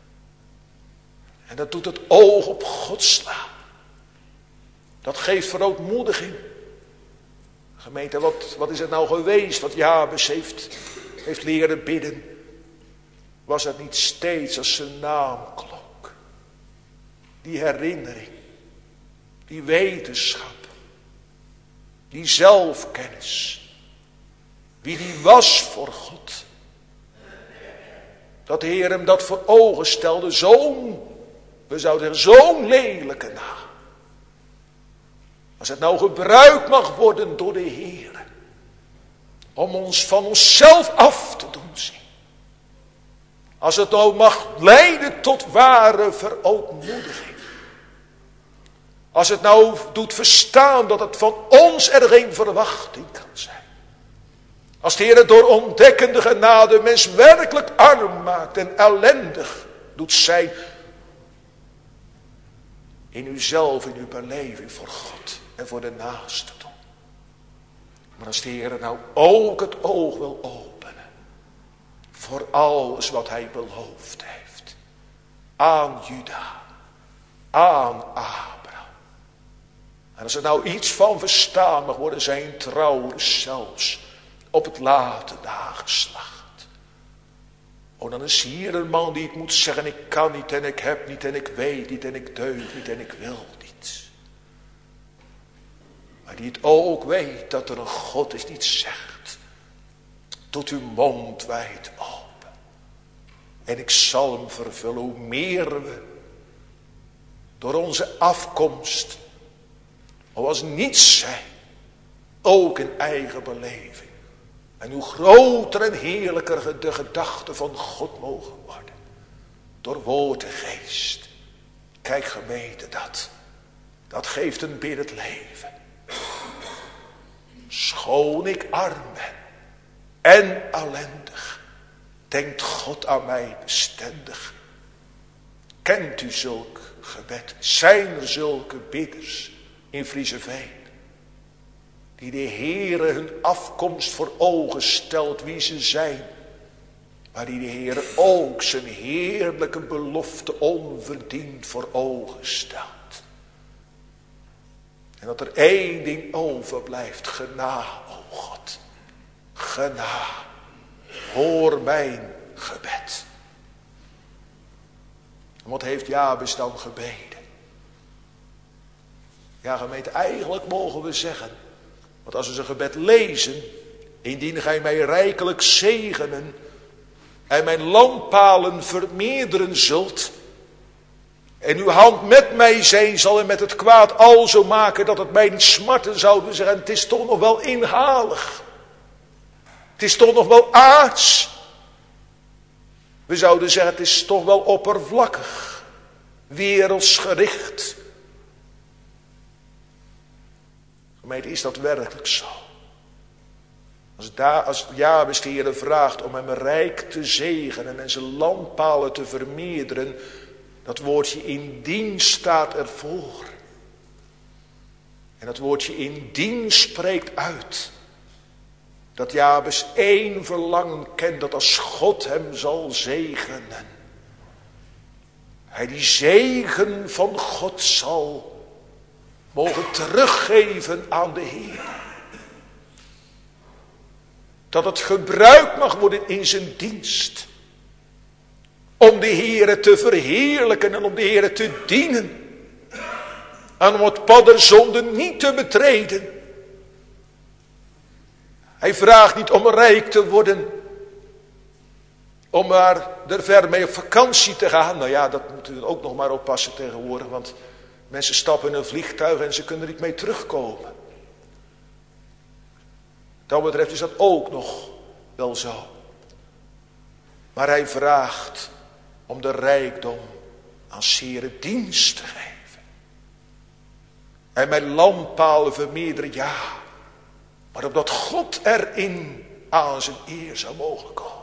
En dat doet het oog op God slaan. Dat geeft verootmoediging. Gemeente, wat is het nou geweest wat Jabes heeft leren bidden? Was het niet steeds als zijn naam klonk? Die herinnering. Die wetenschap. Die zelfkennis. Wie die was voor God. Dat de Heer hem dat voor ogen stelde. We zouden zeggen, zo'n lelijke naam. Als het nou gebruikt mag worden door de Heer. Om ons van onszelf af te doen zien. Als het nou mag leiden tot ware verootmoediging. Als het nou doet verstaan dat het van ons er geen verwachting kan zijn. Als de Heer het door ontdekkende genade mens werkelijk arm maakt en ellendig doet zijn. In uzelf, in uw beleving voor God en voor de naaste doen. Maar als de Heer nou ook het oog wil openen. Voor alles wat hij beloofd heeft. Aan Juda. Aan Abraham. En als er nou iets van verstaan mag worden, zijn trouwens zelfs op het late dageslacht. Oh, dan is hier een man die het moet zeggen, ik kan niet en ik heb niet en ik weet niet en ik deug niet en ik wil niet. Maar die het ook weet dat er een God is die het zegt. Doet uw mond wijd open. En ik zal hem vervullen. Hoe meer we door onze afkomst, als niets zijn, ook in eigen beleving, En hoe groter en heerlijker de gedachten van God mogen worden. Door woord en geest. Kijk gemeente, dat geeft een biddend leven. Schoon ik arm ben en ellendig, denkt God aan mij bestendig. Kent u zulk gebed? Zijn er zulke bidders in Frieseveen? Die de Heere hun afkomst voor ogen stelt wie ze zijn. Maar die de Heere ook zijn heerlijke belofte onverdiend voor ogen stelt. En dat er één ding overblijft. Genade, o God. Genade. Hoor mijn gebed. En wat heeft Jabes dan gebeden? Ja gemeente, eigenlijk mogen we zeggen. Want als we zijn gebed lezen. Indien gij mij rijkelijk zegenen. En mijn landpalen vermeerderen zult. En uw hand met mij zijn zal en met het kwaad alzo maken dat het mij niet smarten zouden zeggen. Het is toch nog wel inhalig. Het is toch nog wel aards. We zouden zeggen het is toch wel oppervlakkig. Wereldsgericht. Gemeente, is dat werkelijk zo? Als Jabes de Heere vraagt om hem rijk te zegenen en zijn landpalen te vermeerderen. Dat woordje indien staat ervoor. En dat woordje indien spreekt uit. Dat Jabes één verlangen kent, dat als God hem zal zegenen. Hij die zegen van God zal mogen teruggeven aan de Heer. Dat het gebruikt mag worden in zijn dienst. Om de Heere te verheerlijken en om de Heere te dienen. En om het pad der zonde niet te betreden. Hij vraagt niet om rijk te worden. Om maar er ver mee op vakantie te gaan. Nou ja, dat moeten we ook nog maar oppassen tegenwoordig. Want mensen stappen in een vliegtuig en ze kunnen er niet mee terugkomen. Dat betreft is dat ook nog wel zo. Maar hij vraagt om de rijkdom aan zere dienst te geven. En mijn landpalen vermeerderen, ja. Maar opdat God erin aan zijn eer zou mogen komen.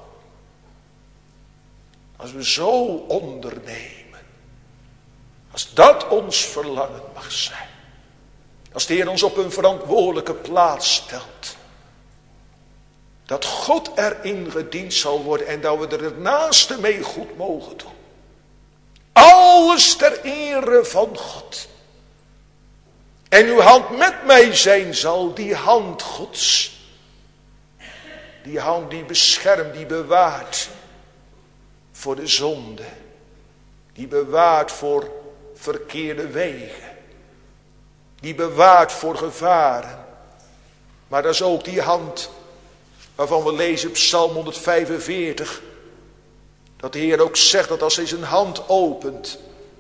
Als we zo ondernemen. Als dat ons verlangen mag zijn. Als de Heer ons op een verantwoordelijke plaats stelt. Dat God erin gediend zal worden en dat we er het naaste mee goed mogen doen. Alles ter ere van God. En uw hand met mij zijn zal, die hand Gods. Die hand die beschermt, die bewaart voor de zonde. Die bewaart voor verkeerde wegen. Die bewaart voor gevaren. Maar dat is ook die hand waarvan we lezen op Psalm 145. Dat de Heer ook zegt dat als hij zijn hand opent.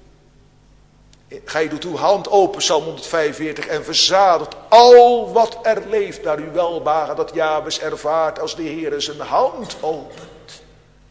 Gij doet uw hand open, Psalm 145. En verzadelt al wat er leeft naar uw welbehagen. Dat Jabes ervaart als de Heer zijn hand opent.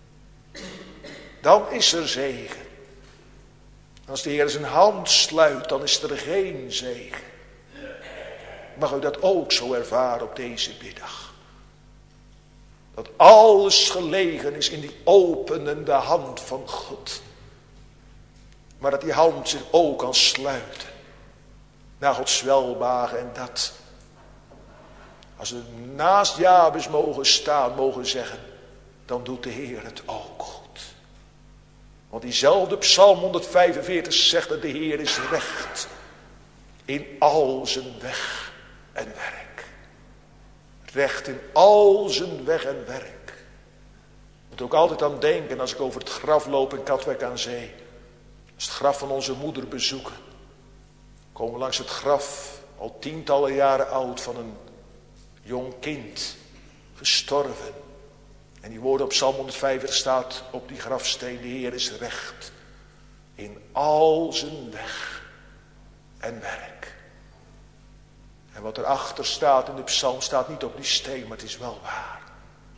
Dan is er zegen. Als de Heer zijn hand sluit, dan is er geen zegen. Mag u dat ook zo ervaren op deze middag. Dat alles gelegen is in die openende hand van God. Maar dat die hand zich ook kan sluiten. Naar Gods welbehagen. En dat. Als we naast Jabes mogen staan, mogen zeggen. Dan doet de Heer het ook goed. Want diezelfde Psalm 145 zegt dat de Heer is recht. In al zijn weg en werk. Recht in al zijn weg en werk. Ik moet ook altijd aan denken als ik over het graf loop in Katwijk aan Zee. Als het graf van onze moeder bezoeken. Komen we langs het graf, al tientallen jaren oud, van een jong kind. Gestorven. En die woorden op Psalm 150 staat op die grafsteen. De Heer is recht. In al zijn weg en werk. En wat erachter staat in de psalm staat niet op die steen, maar het is wel waar.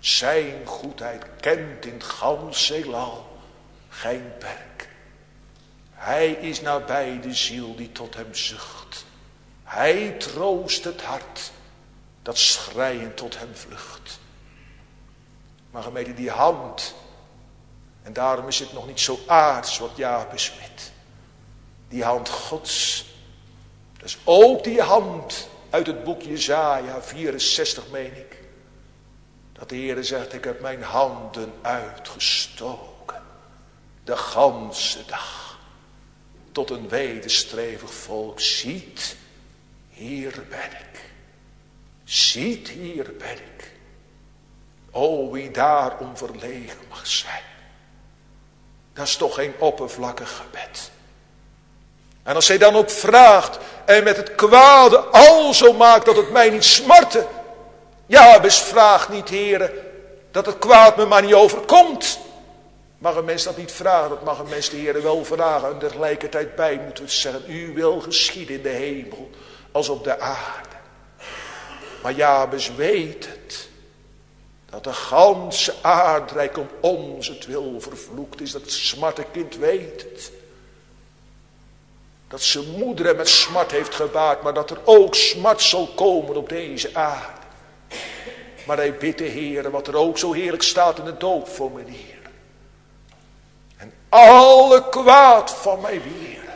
Zijn goedheid kent in het ganse heelal geen perk. Hij is nabij de ziel die tot hem zucht. Hij troost het hart dat schreiend tot hem vlucht. Maar gemeente, die hand, en daarom is het nog niet zo aards wat Jabes bidt. Die hand Gods, dat is ook die hand uit het boek Jesaja 64, meen ik. Dat de Heere zegt, ik heb mijn handen uitgestoken. De ganse dag. Tot een wederstrevig volk. Ziet, hier ben ik. Ziet, hier ben ik. O, wie daarom verlegen mag zijn. Dat is toch geen oppervlakkig gebed. En als hij dan ook vraagt en met het kwade al zo maakt dat het mij niet smarte. Jabes vraagt niet, Heere, dat het kwaad me maar niet overkomt. Mag een mens dat niet vragen? Dat mag een mens de Heere wel vragen. En tegelijkertijd bij moeten we zeggen, u wil geschieden in de hemel als op de aarde. Maar Jabes weet het. Dat de ganse aardrijk om onzentwil vervloekt is. Dat het smarte kind weet het. Dat zijn moeder hem met smart heeft gebaard. Maar dat er ook smart zal komen op deze aarde. Maar hij bidt de Heere, wat er ook zo heerlijk staat in de doopformulier. En alle kwaad van mij weren.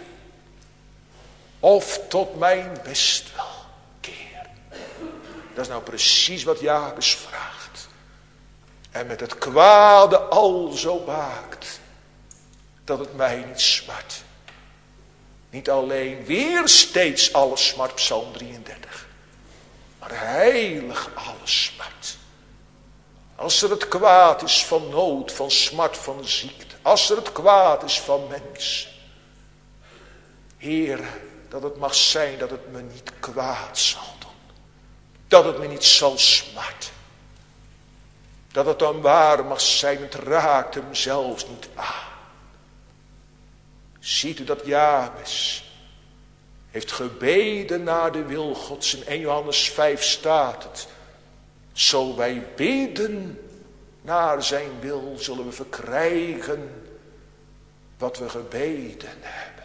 Of tot mijn bestwil keer. Dat is nou precies wat Jabes vraagt. En met het kwade al zo maakt. Dat het mij niet smart. Niet alleen weer steeds alles smart, Psalm 33. Maar heilig alles smart. Als er het kwaad is van nood, van smart, van ziekte. Als er het kwaad is van mensen. Heer, dat het mag zijn dat het me niet kwaad zal doen. Dat het me niet zal smarten. Dat het dan waar mag zijn, het raakt hem zelfs niet aan. Ziet u dat Jabes heeft gebeden naar de wil Gods. In 1 Johannes 5 staat het. Zo wij bidden naar zijn wil, zullen we verkrijgen wat we gebeden hebben.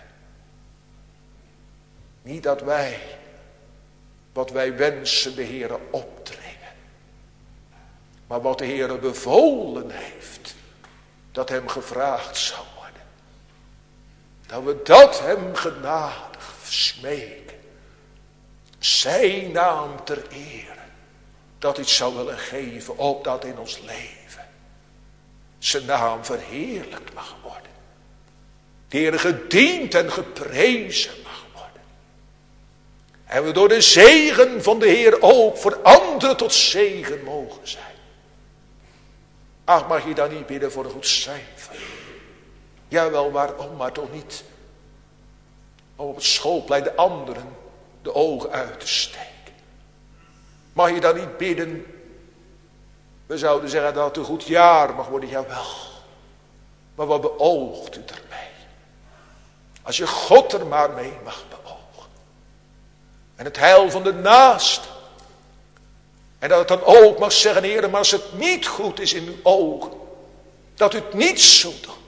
Niet dat wij, wat wij wensen, de Heere opdringen. Maar wat de Heere bevolen heeft, dat hem gevraagd zou worden. Dat we dat hem genadig smeken. Zijn naam ter ere. Dat iets zou willen geven, opdat in ons leven zijn naam verheerlijkt mag worden. De Heer gediend en geprezen mag worden. En we door de zegen van de Heer ook voor anderen tot zegen mogen zijn. Ach, mag je dan niet bidden voor een goed zijn van je? Jawel, waarom, maar toch niet om op het schoolplein de anderen de ogen uit te steken. Mag je dan niet bidden? We zouden zeggen dat het een goed jaar mag worden. Jawel. Maar wat beoogt u ermee? Als je God er maar mee mag beogen. En het heil van de naaste. En dat het dan ook mag zeggen, Heer, maar als het niet goed is in uw ogen. Dat u het niet zult doen.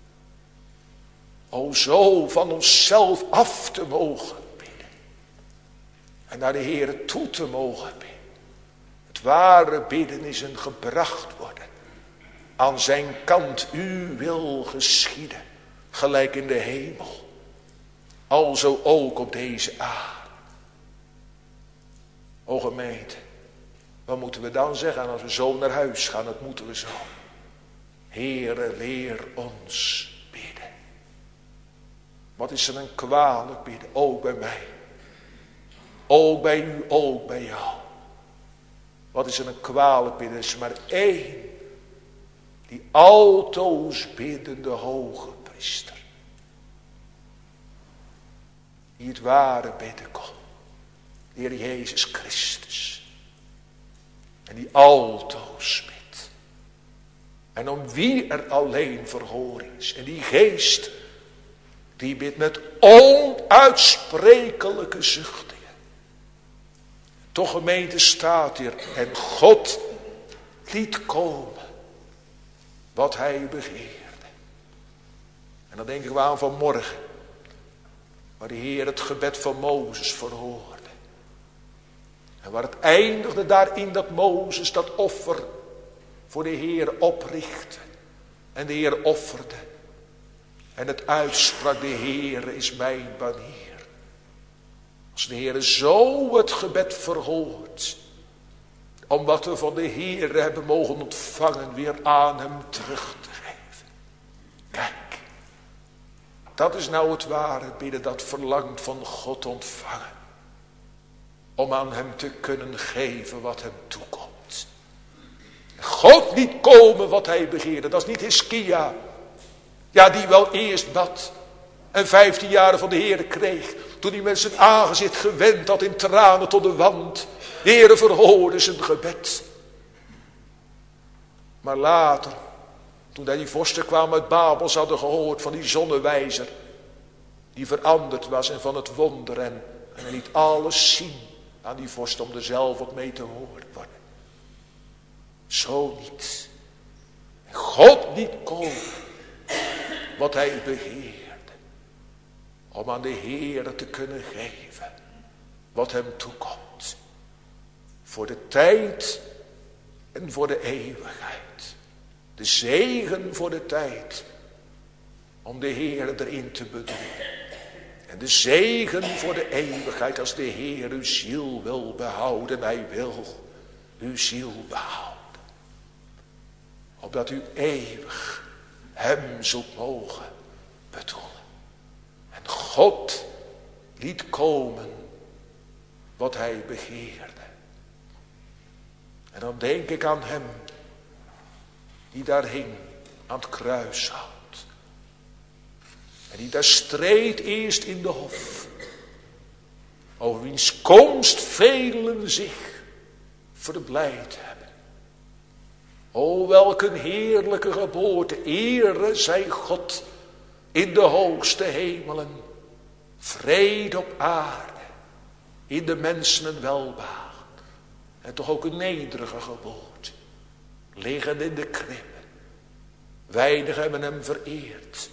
O, zo van onszelf af te mogen bidden. En naar de Heer toe te mogen bidden. Het ware bidden is een gebracht worden. Aan zijn kant, u wil geschieden. Gelijk in de hemel. Alzo ook op deze aarde. O gemeente. Wat moeten we dan zeggen als we zo naar huis gaan? Dat moeten we zo. Heere, leer ons bidden. Wat is er een kwalijk bidden? Ook bij mij. Ook bij u, ook bij jou. Wat is er een kwalijk bidden? Er is maar één. Die altoos biddende hoge priester. Die het ware bidden kon. De Heer Jezus Christus. En die altoos bidt. En om wie er alleen verhoring is. En die geest. Die bidt met onuitsprekelijke zuchtingen. Toch gemeente staat hier. En God liet komen wat hij begeerde. En dan denken we aan vanmorgen, waar de Heer het gebed van Mozes verhoorde. En waar het eindigde daarin dat Mozes dat offer voor de Heer oprichtte. En de Heer offerde. En het uitsprak, de Heer is mijn banier. Als de Heer zo het gebed verhoort, omdat we van de Heer hebben mogen ontvangen, weer aan hem terug te geven. Kijk, dat is nou het ware bidden dat verlangt van God ontvangen. Om aan hem te kunnen geven wat hem toekomt. God niet komen wat hij begeerde. Dat is niet Hiskia. Ja, die wel eerst bad. En 15 jaar van de Heer kreeg. Toen hij met zijn aangezicht gewend had in tranen tot de wand. De Heer verhoorde zijn gebed. Maar later, toen die vorsten kwamen uit Babel, ze hadden gehoord van die zonnewijzer. Die veranderd was en van het wonder. En hij liet alles zien aan die vorst om er zelf wat mee te horen worden. Zo niet. God niet komen wat hij begeerde. Om aan de Heer te kunnen geven wat hem toekomt. Voor de tijd en voor de eeuwigheid. De zegen voor de tijd. Om de Heer erin te bedoelen. En de zegen voor de eeuwigheid als de Heer uw ziel wil behouden. Hij wil uw ziel behouden. Opdat u eeuwig hem zult mogen bedoelen. En God liet komen wat hij begeerde. En dan denk ik aan hem die daar hing aan het kruishout. En die daar streed eerst in de hof. Over wiens komst velen zich verblijd hebben. O, welk een heerlijke geboorte. Ere zij God in de hoogste hemelen. Vrede op aarde. In de mensen een welbehagen. En toch ook een nederige geboorte. Liggend in de kribbe. Weinig hebben hem vereerd.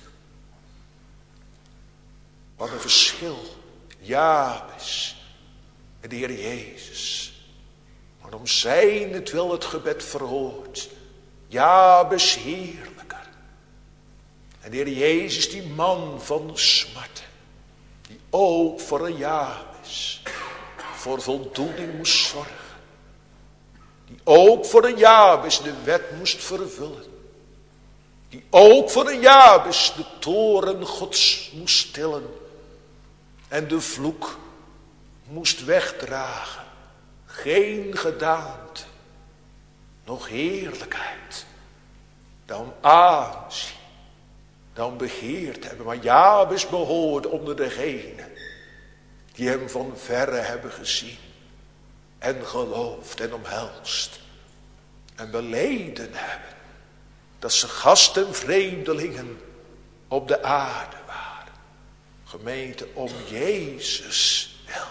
Wat een verschil. Jabes en de Heer Jezus. Maar om zijnentwil het gebed verhoord. Jabes heerlijker. En de Heer Jezus, die man van smarten. Die ook voor een Jabes. Voor voldoening moest zorgen. Die ook voor een Jabes de wet moest vervullen. Die ook voor een Jabes de toren Gods moest stillen. En de vloek moest wegdragen. Geen gedaante. Nog heerlijkheid. Dan aanzien. Dan begeerd hebben. Maar Jabes behoorde onder degenen. Die hem van verre hebben gezien. En geloofd en omhelst. En beleden hebben. Dat ze gasten en vreemdelingen op de aarde waren. Gemeente, om Jezus wil.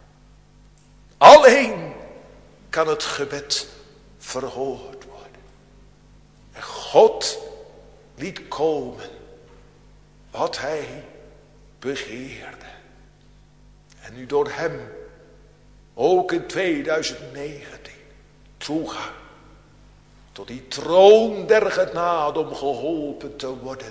Alleen kan het gebed verhoord worden. En God liet komen wat hij begeerde. En nu door hem, ook in 2019, toegang tot die troon der genade om geholpen te worden.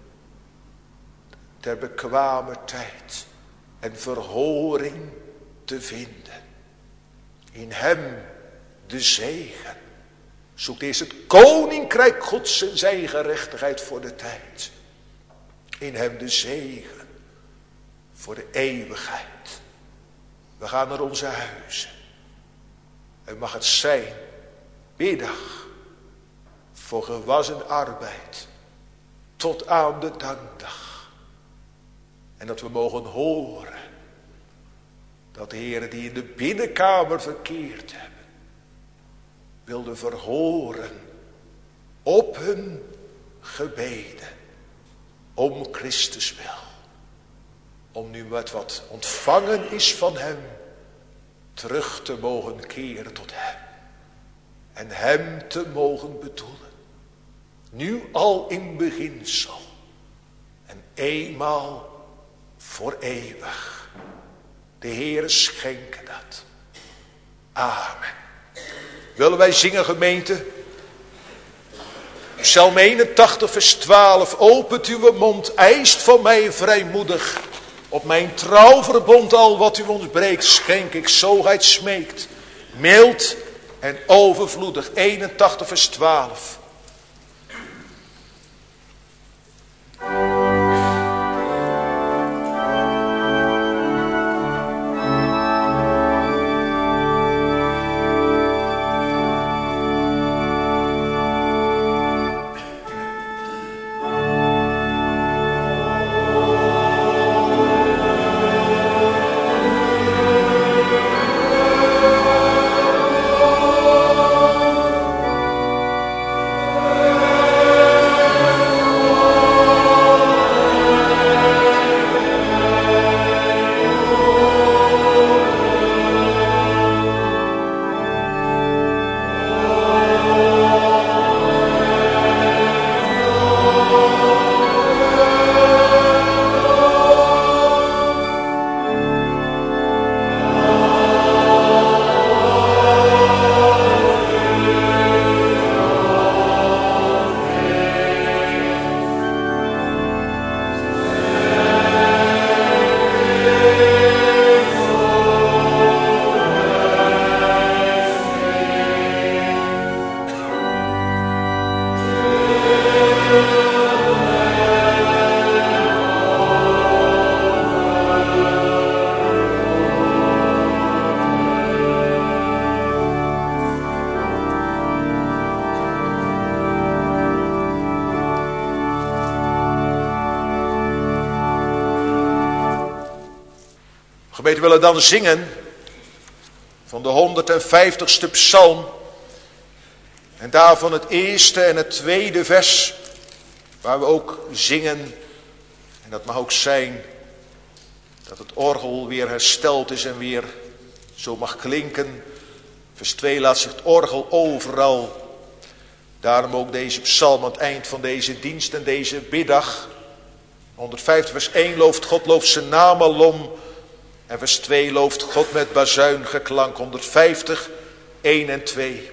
Ter bekwame tijd en verhoring te vinden. In hem de zegen. Zoekt eerst het koninkrijk Gods en zijn gerechtigheid voor de tijd. In hem de zegen voor de eeuwigheid. We gaan naar onze huizen. En mag het zijn, middag, voor gewassen arbeid, tot aan de dankdag. En dat we mogen horen, dat de Heer die in de binnenkamer verkeerd hebben, wilde verhoren op hun gebeden, om Christus wil. Om nu met wat ontvangen is van hem, terug te mogen keren tot hem. en hem te mogen bedoelen. Nu al in beginsel en eenmaal voor eeuwig. De Heere schenke dat. Amen. Willen wij zingen, gemeente? Psalm 81 vers 12. Opent uw mond, eist van mij vrijmoedig. Op mijn trouwverbond al wat u ontbreekt, schenk ik zoheid smeekt. Mild en overvloedig. 81 vers 12. Gemeente, willen dan zingen van de 150ste psalm. En daarvan het eerste en het tweede vers, waar we ook zingen. En dat mag ook zijn dat het orgel weer hersteld is en weer zo mag klinken. Vers 2 laat zich het orgel overal. Daarom ook deze psalm aan het eind van deze dienst en deze biddag. 150 vers 1 looft God, looft zijn naam alom. En vers 2 looft God met bazuingeklank. 150, 1 en 2.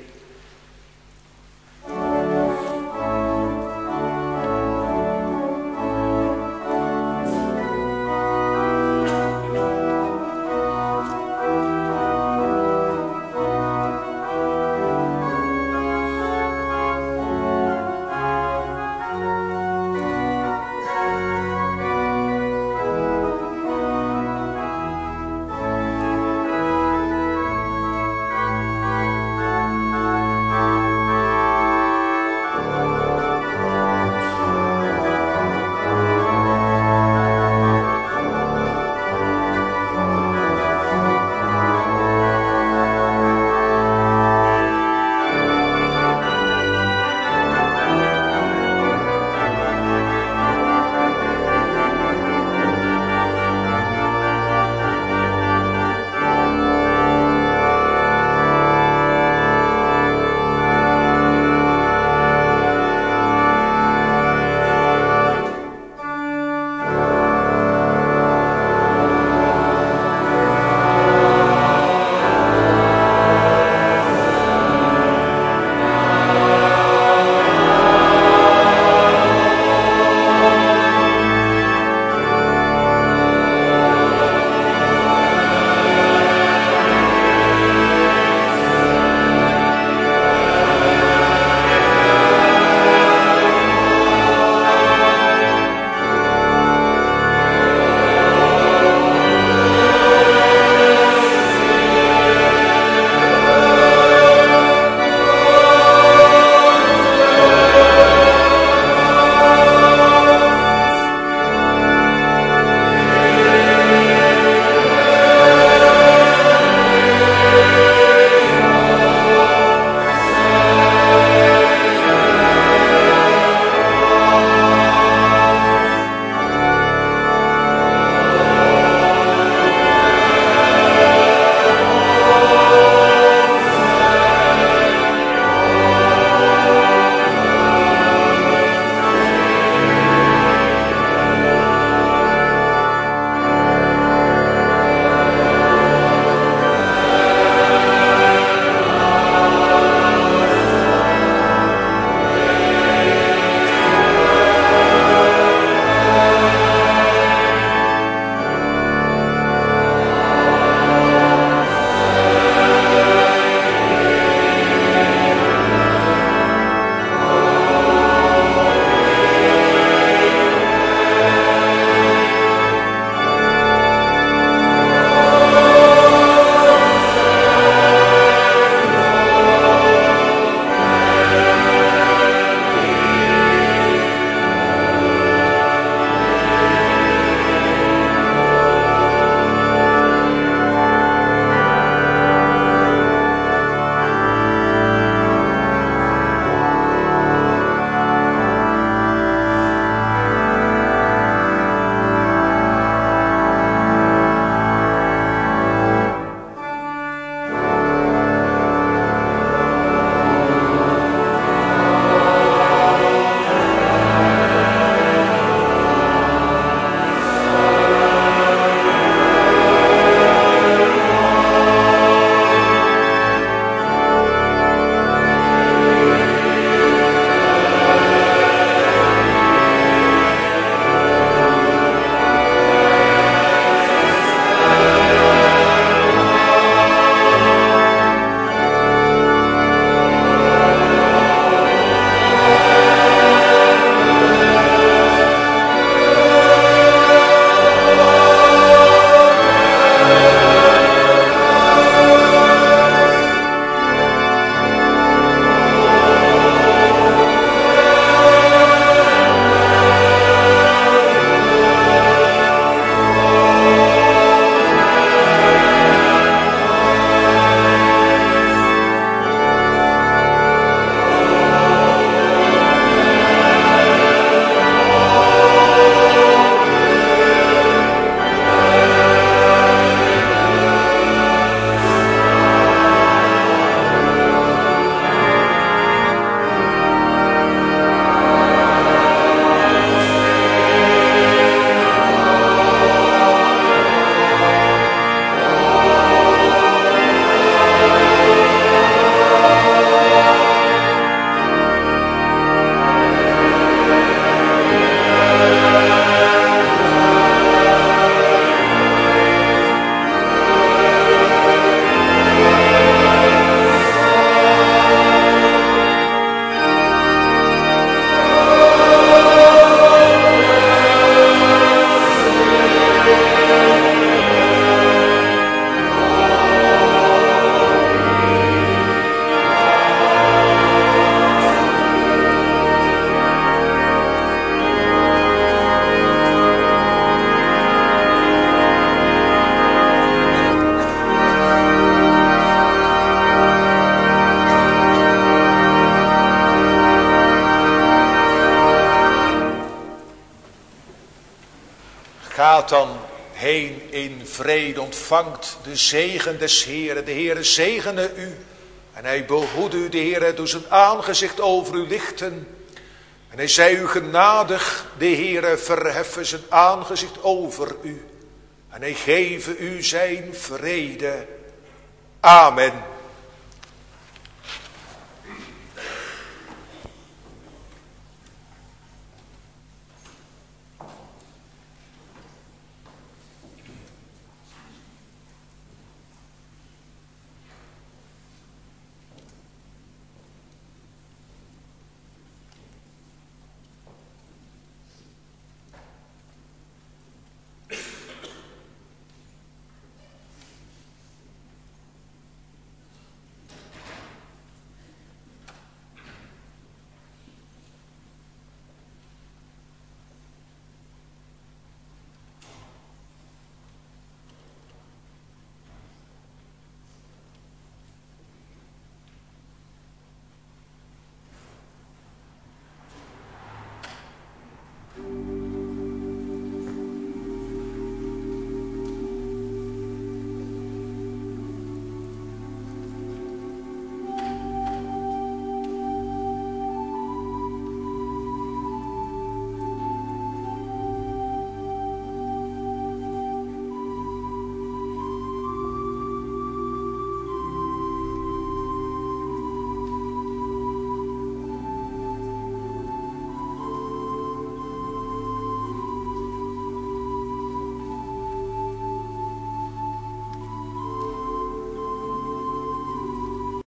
gaat dan heen in vrede, ontvangt de zegen des Heeren. De Heere zegene u en hij behoede u. De Heere doet zijn aangezicht over u lichten en hij zij u genadig. De Heere verheffen zijn aangezicht over u en hij geven u zijn vrede. Amen.